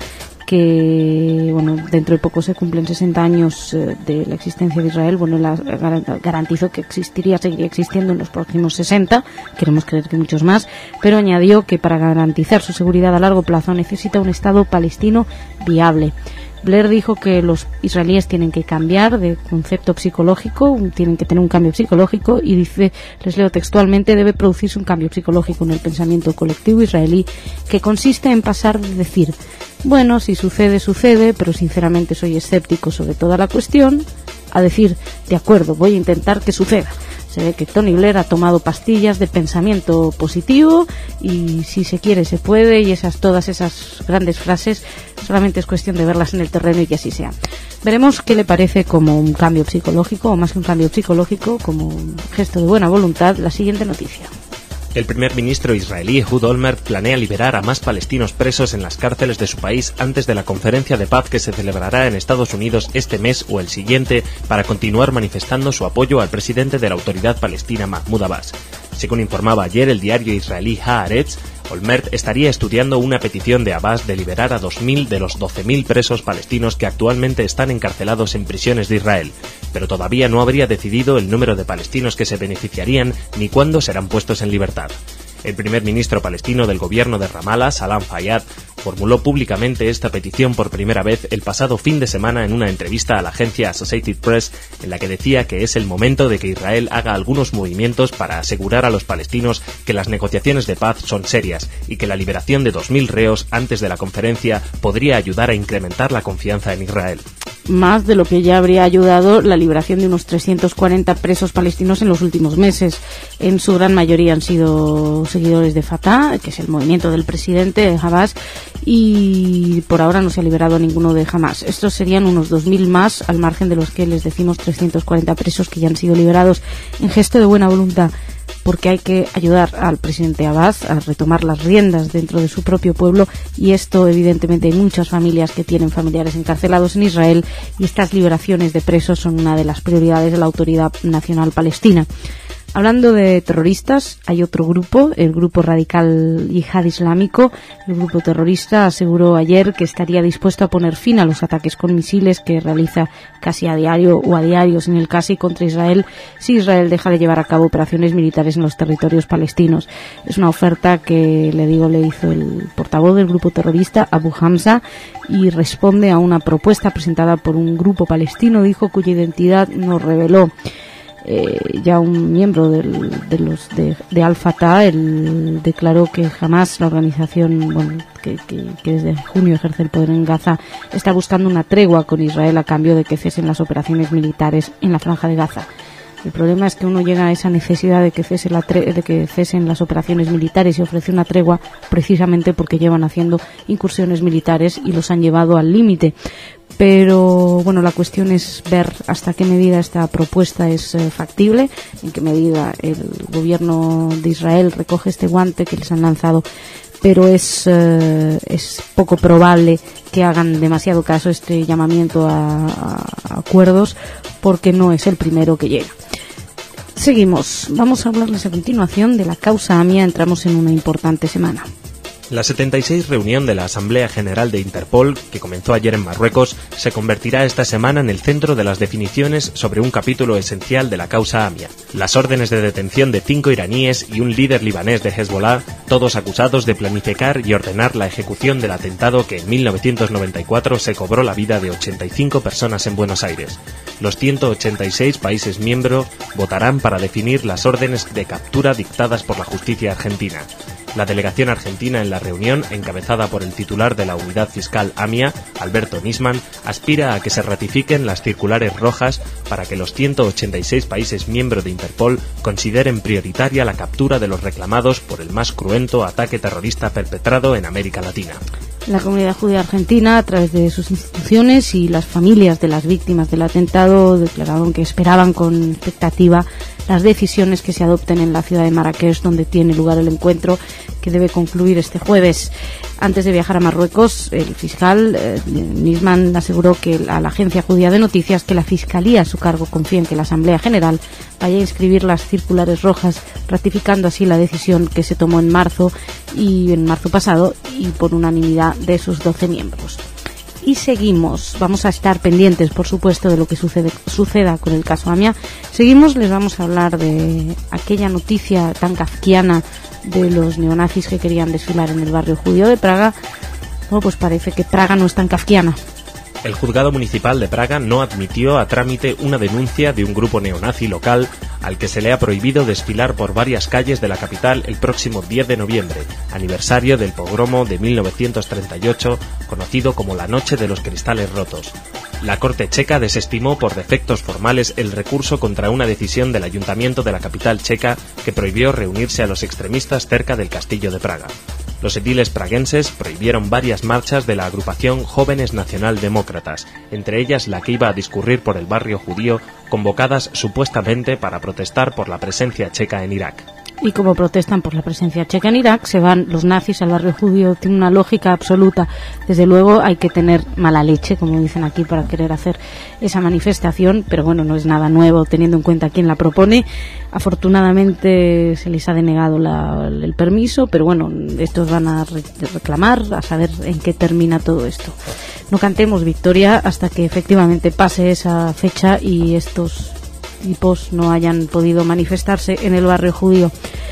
que dentro de poco se cumplen 60 años de la existencia de Israel. Garantizó que seguiría existiendo en los próximos 60, queremos creer que muchos más, pero añadió que para garantizar su seguridad a largo plazo necesita un Estado palestino viable. Blair dijo que los israelíes tienen que cambiar de concepto psicológico, tienen que tener un cambio psicológico, y dice, les leo textualmente, debe producirse un cambio psicológico en el pensamiento colectivo israelí que consiste en pasar de decir, bueno, si sucede, sucede, pero sinceramente soy escéptico sobre toda la cuestión, a decir, de acuerdo, voy a intentar que suceda. Se ve que Tony Blair ha tomado pastillas de pensamiento positivo, y si se quiere se puede, y todas esas grandes frases solamente es cuestión de verlas en el terreno y que así sea. Veremos qué le parece como un cambio psicológico, o más que un cambio psicológico, como un gesto de buena voluntad, la siguiente noticia. El primer ministro israelí Ehud Olmert planea liberar a más palestinos presos en las cárceles de su país antes de la conferencia de paz que se celebrará en Estados Unidos este mes o el siguiente, para continuar manifestando su apoyo al presidente de la Autoridad Palestina, Mahmoud Abbas. Según informaba ayer el diario israelí Haaretz, Olmert estaría estudiando una petición de Abbas de liberar a 2.000 de los 12.000 presos palestinos que actualmente están encarcelados en prisiones de Israel, pero todavía no habría decidido el número de palestinos que se beneficiarían ni cuándo serán puestos en libertad. El primer ministro palestino del gobierno de Ramallah, Salam Fayyad, formuló públicamente esta petición por primera vez el pasado fin de semana en una entrevista a la agencia Associated Press, en la que decía que es el momento de que Israel haga algunos movimientos para asegurar a los palestinos que las negociaciones de paz son serias y que la liberación de 2.000 reos antes de la conferencia podría ayudar a incrementar la confianza en Israel. Más de lo que ya habría ayudado la liberación de unos 340 presos palestinos en los últimos meses. En su gran mayoría han sido seguidores de Fatah, que es el movimiento del presidente Abbas, y por ahora no se ha liberado a ninguno de Hamas. Estos serían unos 2.000 más, al margen de los que les decimos 340 presos que ya han sido liberados, en gesto de buena voluntad, porque hay que ayudar al presidente Abbas a retomar las riendas dentro de su propio pueblo, y esto evidentemente hay muchas familias que tienen familiares encarcelados en Israel, y estas liberaciones de presos son una de las prioridades de la Autoridad Nacional Palestina. Hablando de terroristas, hay otro grupo, el grupo radical Yihad Islámico. El grupo terrorista aseguró ayer que estaría dispuesto a poner fin a los ataques con misiles que realiza casi a diario o a diarios en el casi contra Israel, si Israel deja de llevar a cabo operaciones militares en los territorios palestinos. Es una oferta que, le hizo el portavoz del grupo terrorista, Abu Hamza, y responde a una propuesta presentada por un grupo palestino, dijo, cuya identidad no reveló. Ya un miembro de Al-Fatah declaró que jamás la organización que desde junio ejerce el poder en Gaza está buscando una tregua con Israel a cambio de que cesen las operaciones militares en la franja de Gaza. El problema es que uno llega a esa necesidad de que cesen las operaciones militares y ofrece una tregua precisamente porque llevan haciendo incursiones militares y los han llevado al límite. Pero bueno, la cuestión es ver hasta qué medida esta propuesta es factible, en qué medida el gobierno de Israel recoge este guante que les han lanzado. Pero es poco probable que hagan demasiado caso a este llamamiento a acuerdos, porque no es el primero que llega. Seguimos. Vamos a hablarles a continuación de la causa AMIA. Entramos en una importante semana. La 76 reunión de la Asamblea General de Interpol, que comenzó ayer en Marruecos, se convertirá esta semana en el centro de las definiciones sobre un capítulo esencial de la causa AMIA. Las órdenes de detención de 5 iraníes y un líder libanés de Hezbollah, todos acusados de planificar y ordenar la ejecución del atentado que en 1994 se cobró la vida de 85 personas en Buenos Aires. Los 186 países miembros votarán para definir las órdenes de captura dictadas por la justicia argentina. La delegación argentina en la reunión, encabezada por el titular de la unidad fiscal AMIA, Alberto Nisman, aspira a que se ratifiquen las circulares rojas para que los 186 países miembros de Interpol consideren prioritaria la captura de los reclamados por el más cruento ataque terrorista perpetrado en América Latina. La comunidad judía argentina, a través de sus instituciones y las familias de las víctimas del atentado, declararon que esperaban con expectativa las decisiones que se adopten en la ciudad de Marrakech, donde tiene lugar el encuentro, que debe concluir este jueves. Antes de viajar a Marruecos, el fiscal Nisman aseguró a la agencia judía de noticias que la Fiscalía a su cargo confía en que la Asamblea General vaya a inscribir las circulares rojas, ratificando así la decisión que se tomó en marzo pasado y por unanimidad de sus 12 miembros. Y seguimos, vamos a estar pendientes, por supuesto, de lo que suceda con el caso AMIA. Seguimos, les vamos a hablar de aquella noticia tan kafkiana de los neonazis que querían desfilar en el barrio judío de Praga. Bueno, pues parece que Praga no es tan kafkiana. El juzgado municipal de Praga no admitió a trámite una denuncia de un grupo neonazi local al que se le ha prohibido desfilar por varias calles de la capital el próximo 10 de noviembre, aniversario del pogromo de 1938, conocido como la Noche de los Cristales Rotos. La Corte checa desestimó por defectos formales el recurso contra una decisión del ayuntamiento de la capital checa que prohibió reunirse a los extremistas cerca del castillo de Praga. Los ediles praguenses prohibieron varias marchas de la agrupación Jóvenes Nacionaldemócratas, entre ellas la que iba a discurrir por el barrio judío, convocadas supuestamente para protestar por la presencia checa en Irak. Y como protestan por la presencia checa en Irak, se van los nazis al barrio judío. Tiene una lógica absoluta. Desde luego hay que tener mala leche, como dicen aquí, para querer hacer esa manifestación, pero bueno, no es nada nuevo teniendo en cuenta quién la propone. Afortunadamente se les ha denegado el permiso, pero bueno, estos van a reclamar, a saber en qué termina todo esto. No cantemos victoria hasta que efectivamente pase esa fecha y estos tipos no hayan podido manifestarse en el barrio judío.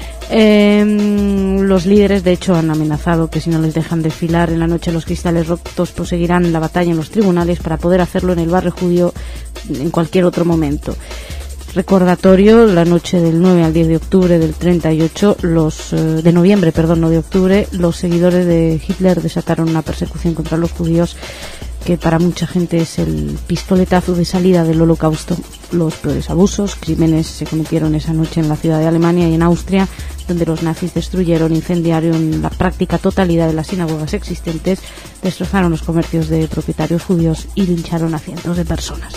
Los líderes, de hecho, han amenazado que si no les dejan desfilar en la Noche de los Cristales Rotos, pues seguirán la batalla en los tribunales para poder hacerlo en el barrio judío en cualquier otro momento. Recordatorio, la noche del 9 al 10 de octubre del 38, de noviembre, no de octubre, los seguidores de Hitler desataron una persecución contra los judíos que para mucha gente es el pistoletazo de salida del Holocausto. Los peores abusos, crímenes se cometieron esa noche en la ciudad de Alemania y en Austria, donde los nazis destruyeron, incendiaron la práctica totalidad de las sinagogas existentes, destrozaron los comercios de propietarios judíos y lincharon a cientos de personas.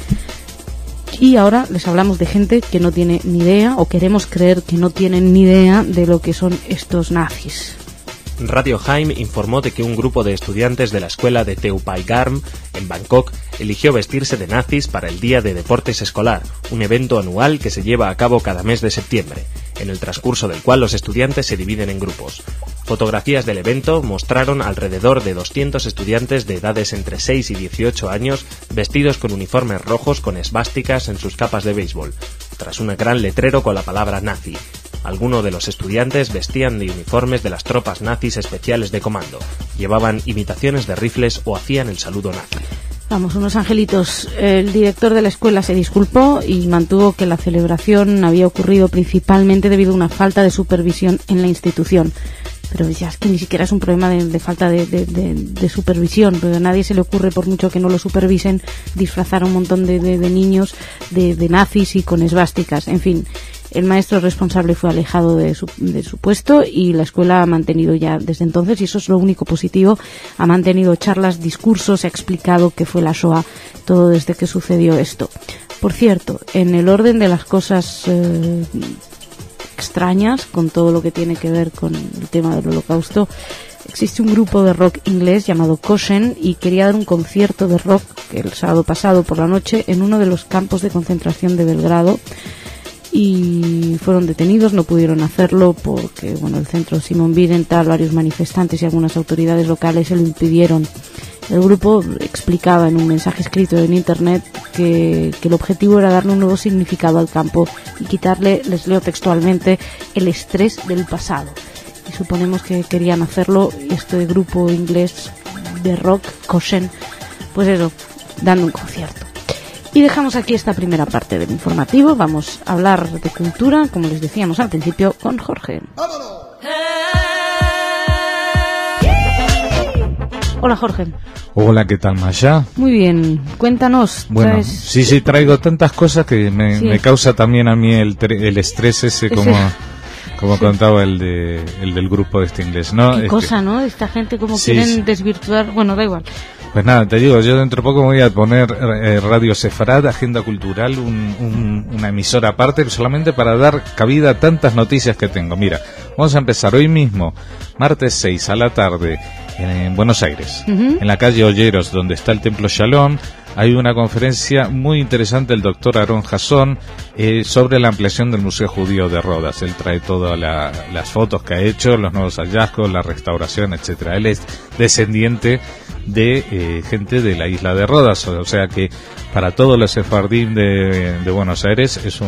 Y ahora les hablamos de gente que no tiene ni idea, o queremos creer que no tienen ni idea de lo que son estos nazis. Radio Haim informó de que un grupo de estudiantes de la escuela de Teupaigarm, en Bangkok, eligió vestirse de nazis para el Día de Deportes Escolar, un evento anual que se lleva a cabo cada mes de septiembre, en el transcurso del cual los estudiantes se dividen en grupos. Fotografías del evento mostraron alrededor de 200 estudiantes de edades entre 6 y 18 años vestidos con uniformes rojos con esvásticas en sus capas de béisbol, tras un gran letrero con la palabra nazi. Algunos de los estudiantes vestían de uniformes de las tropas nazis especiales de comando, llevaban imitaciones de rifles o hacían el saludo nazi. Vamos, unos angelitos. El director de la escuela se disculpó y mantuvo que la celebración había ocurrido principalmente debido a una falta de supervisión en la institución. Pero ya es que ni siquiera es un problema de falta de supervisión, porque a nadie se le ocurre, por mucho que no lo supervisen, disfrazar a un montón de niños de nazis y con esvásticas. En fin, el maestro responsable fue alejado de su puesto y la escuela ha mantenido ya desde entonces, y eso es lo único positivo, ha mantenido charlas, discursos, ha explicado qué fue la Shoah, todo desde que sucedió esto. Por cierto, en el orden de las cosas extrañas, con todo lo que tiene que ver con el tema del Holocausto, existe un grupo de rock inglés llamado Koshen y quería dar un concierto de rock el sábado pasado por la noche en uno de los campos de concentración de Belgrado, y fueron detenidos, no pudieron hacerlo porque el centro Simon Wiesenthal, varios manifestantes y algunas autoridades locales se lo impidieron. El grupo explicaba en un mensaje escrito en internet que el objetivo era darle un nuevo significado al campo y quitarle, les leo textualmente, el estrés del pasado. Y suponemos que querían hacerlo, este grupo inglés de rock, Koshen, pues eso, dando un concierto. Y dejamos aquí esta primera parte del informativo. Vamos a hablar de cultura, como les decíamos al principio, con Jorge. ¡Vámonos! Hola, Jorge. Hola, ¿qué tal, Maya? Muy bien, cuéntanos. Bueno, ¿traes? sí, traigo tantas cosas que me causa también a mí el estrés ese, como contaba el del grupo este inglés, ¿no? Qué cosa, ¿no? Esta gente como Sí, quieren sí. desvirtuar, bueno, da igual. Pues nada, te digo, yo dentro de poco voy a poner Radio Sefarad, Agenda Cultural, una emisora aparte, solamente para dar cabida a tantas noticias que tengo. Mira, vamos a empezar hoy mismo, martes 6 a la tarde, en Buenos Aires, en la calle Olleros, donde está el Templo Shalom. Hay una conferencia muy interesante del doctor Aaron Jason sobre la ampliación del Museo Judío de Rodas. Él trae todas las fotos que ha hecho, los nuevos hallazgos, la restauración, etcétera. Él es descendiente de gente de la isla de Rodas, o sea que para todos los sefardim de Buenos Aires es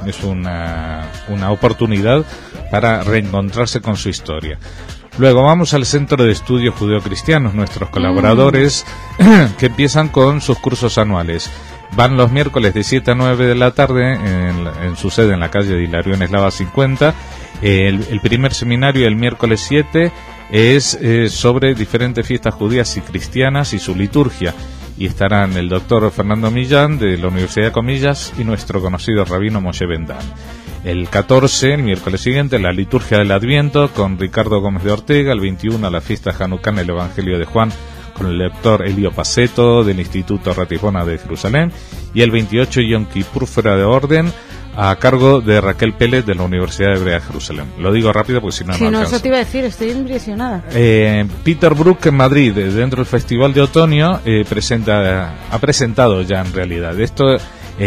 una oportunidad para reencontrarse con su historia. Luego vamos al Centro de Estudios Judeocristianos, nuestros colaboradores que empiezan con sus cursos anuales. Van los miércoles de 7 a 9 de la tarde en su sede en la calle de Hilarión Eslava 50. El primer seminario el miércoles 7 es sobre diferentes fiestas judías y cristianas y su liturgia. Y estarán el doctor Fernando Millán de la Universidad de Comillas y nuestro conocido rabino Moshe Ben-Dan. El 14, el miércoles siguiente, la liturgia del Adviento con Ricardo Gómez de Ortega. El 21, la fiesta Hanukkah en el Evangelio de Juan con el lector Elio Paceto del Instituto Ratifona de Jerusalén. Y el 28, Yom Kippur fuera de orden, a cargo de Raquel Pérez de la Universidad Hebrea de Jerusalén. Lo digo rápido porque si no, no alcanzo. Eso te iba a decir, estoy impresionada. Peter Brook en Madrid, dentro del Festival de Otoño, ha presentado ya en realidad. Esto,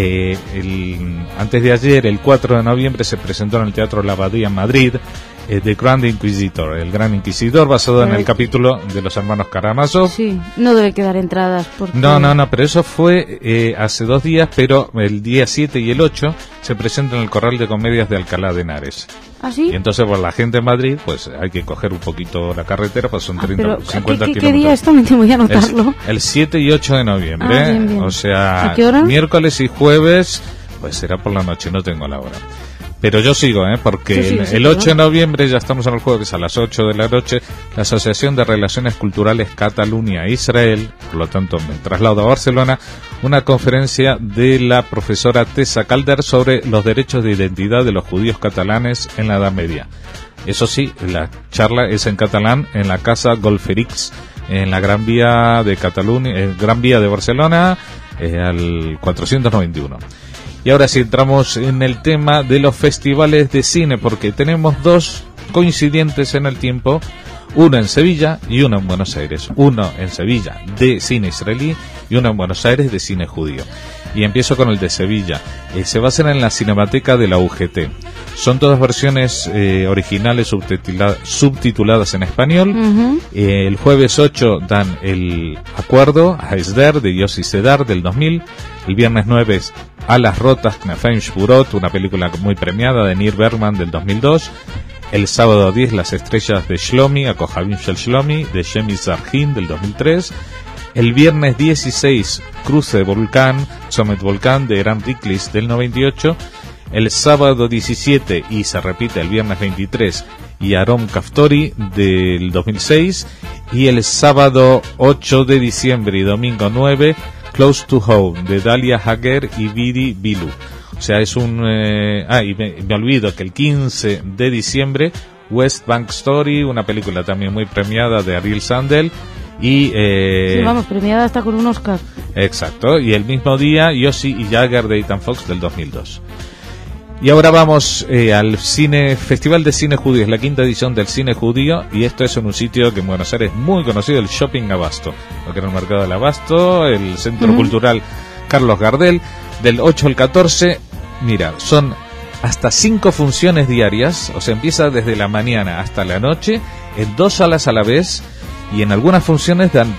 antes de ayer, el 4 de noviembre, se presentó en el Teatro La Abadía en Madrid, The Grand Inquisitor, el Gran Inquisidor, basado en el capítulo de los hermanos Karamazov. Sí, no debe quedar entradas. Porque... No, pero eso fue hace 2 días, pero el día 7 y el 8 se presenta en el Corral de Comedias de Alcalá de Henares. ¿Ah, sí? Y entonces, por la gente en Madrid, pues hay que coger un poquito la carretera, pues son 50 kilómetros. ¿Qué día es? También te voy a anotarlo. El 7 y 8 de noviembre. Bien. O sea, ¿a qué hora? Miércoles y jueves, pues será por la noche, no tengo la hora. Pero yo sigo, porque el 8 de noviembre ya estamos en el jueves a las 8 de la noche, la Asociación de Relaciones Culturales Cataluña-Israel, por lo tanto me traslado a Barcelona, una conferencia de la profesora Tessa Calder sobre los derechos de identidad de los judíos catalanes en la Edad Media. Eso sí, la charla es en catalán en la Casa Golferix, en la Gran Vía de Cataluña, Gran Vía de Barcelona, al 491. Y ahora sí entramos en el tema de los festivales de cine, porque tenemos 2 coincidentes en el tiempo, uno en Sevilla y uno en Buenos Aires. Uno en Sevilla de cine israelí y uno en Buenos Aires de cine judío. Y empiezo con el de Sevilla. Se basan en la Cinemateca de la UGT. Son todas versiones originales subtituladas en español. El jueves 8 dan el acuerdo a Esder de Yossi Sedar del 2000. El viernes 9 es Alas Rotas, Knafein Shburot, una película muy premiada de Nir Bergman del 2002. El sábado 10, Las Estrellas de Shlomi, Akohavim Shel Shlomi, de Shemi Zarhin del 2003. El viernes 16, Cruce de Volcán, Summit Volcán, de Eran Riklis del 98. El sábado 17, y se repite el viernes 23, Yarom Kaftori del 2006. Y el sábado 8 de diciembre y domingo 9, Close to Home, de Dalia Hager y Vidi Bilu. O sea, es un... y me olvido que el 15 de diciembre, West Bank Story, una película también muy premiada de Ariel Sandel. Y, sí, vamos, premiada hasta con un Oscar. Exacto, y el mismo día, Yossi y Jagger de Ethan Fox del 2002. Y ahora vamos al Festival de Cine Judío, es la 5ª edición del Cine Judío, y esto es en un sitio que en Buenos Aires es muy conocido, el Shopping Abasto, lo que era el Mercado del Abasto, el Centro Cultural Carlos Gardel, del 8 al 14, mira, son hasta 5 funciones diarias, o sea, empieza desde la mañana hasta la noche, en 2 salas a la vez, y en algunas funciones dan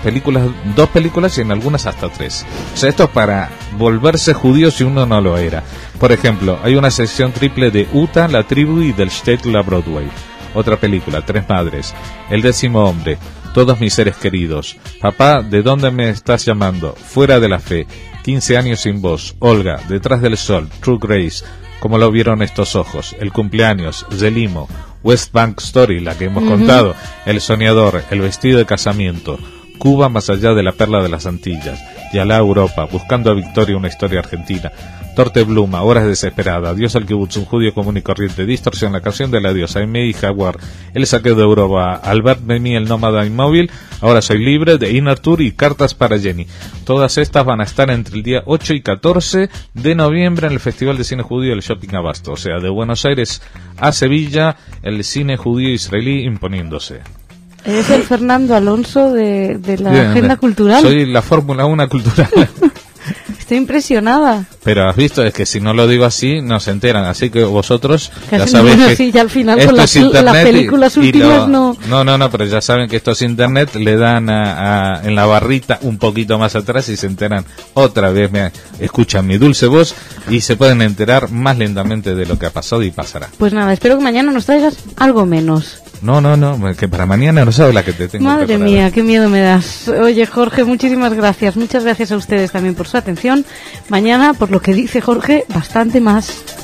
2 películas y en algunas hasta 3. O sea, esto es para volverse judío si uno no lo era. Por ejemplo, hay una sección triple de Uta, La Tribu y del Shtetl a Broadway. Otra película, 3 madres. El 10º hombre, Todos mis seres queridos. Papá, ¿de dónde me estás llamando? Fuera de la fe. 15 años sin vos. Olga, Detrás del sol. True Grace. ¿Cómo lo vieron estos ojos? El cumpleaños. Zelimo. West Bank Story, la que hemos contado. El soñador. El vestido de casamiento. Cuba más allá de la perla de las Antillas. Y alá Europa, buscando a Victoria una historia argentina. Torte Bluma, Horas desesperadas, Dios al kibutz, un judío común y corriente, Distorsión, la canción de la diosa, Emi y Jaguar, El saqueo de Europa, Albert Memmi, el nómada inmóvil, Ahora soy libre, de Inner Tour y Cartas para Jenny. Todas estas van a estar entre el día 8 y 14 de noviembre en el Festival de Cine Judío del Shopping Abasto, o sea, de Buenos Aires a Sevilla, el cine judío israelí imponiéndose. Eres el Fernando Alonso de la agenda cultural. Soy la Fórmula 1 cultural. Estoy impresionada. Pero has visto, es que si no lo digo así, no se enteran. Así que vosotros Casi ya sabéis que sí, ya al final esto con es internet las películas últimas no. No, pero ya saben que esto es internet, le dan en la barrita un poquito más atrás y se enteran otra vez, escuchan mi dulce voz y se pueden enterar más lentamente de lo que ha pasado y pasará. Pues nada, espero que mañana nos traigas algo menos. No, que para mañana no sabes la que te tengo. Madre preparada. mía, qué miedo me das. Oye, Jorge, muchísimas gracias. Muchas gracias a ustedes también por su atención. Mañana, por lo que dice Jorge, bastante más.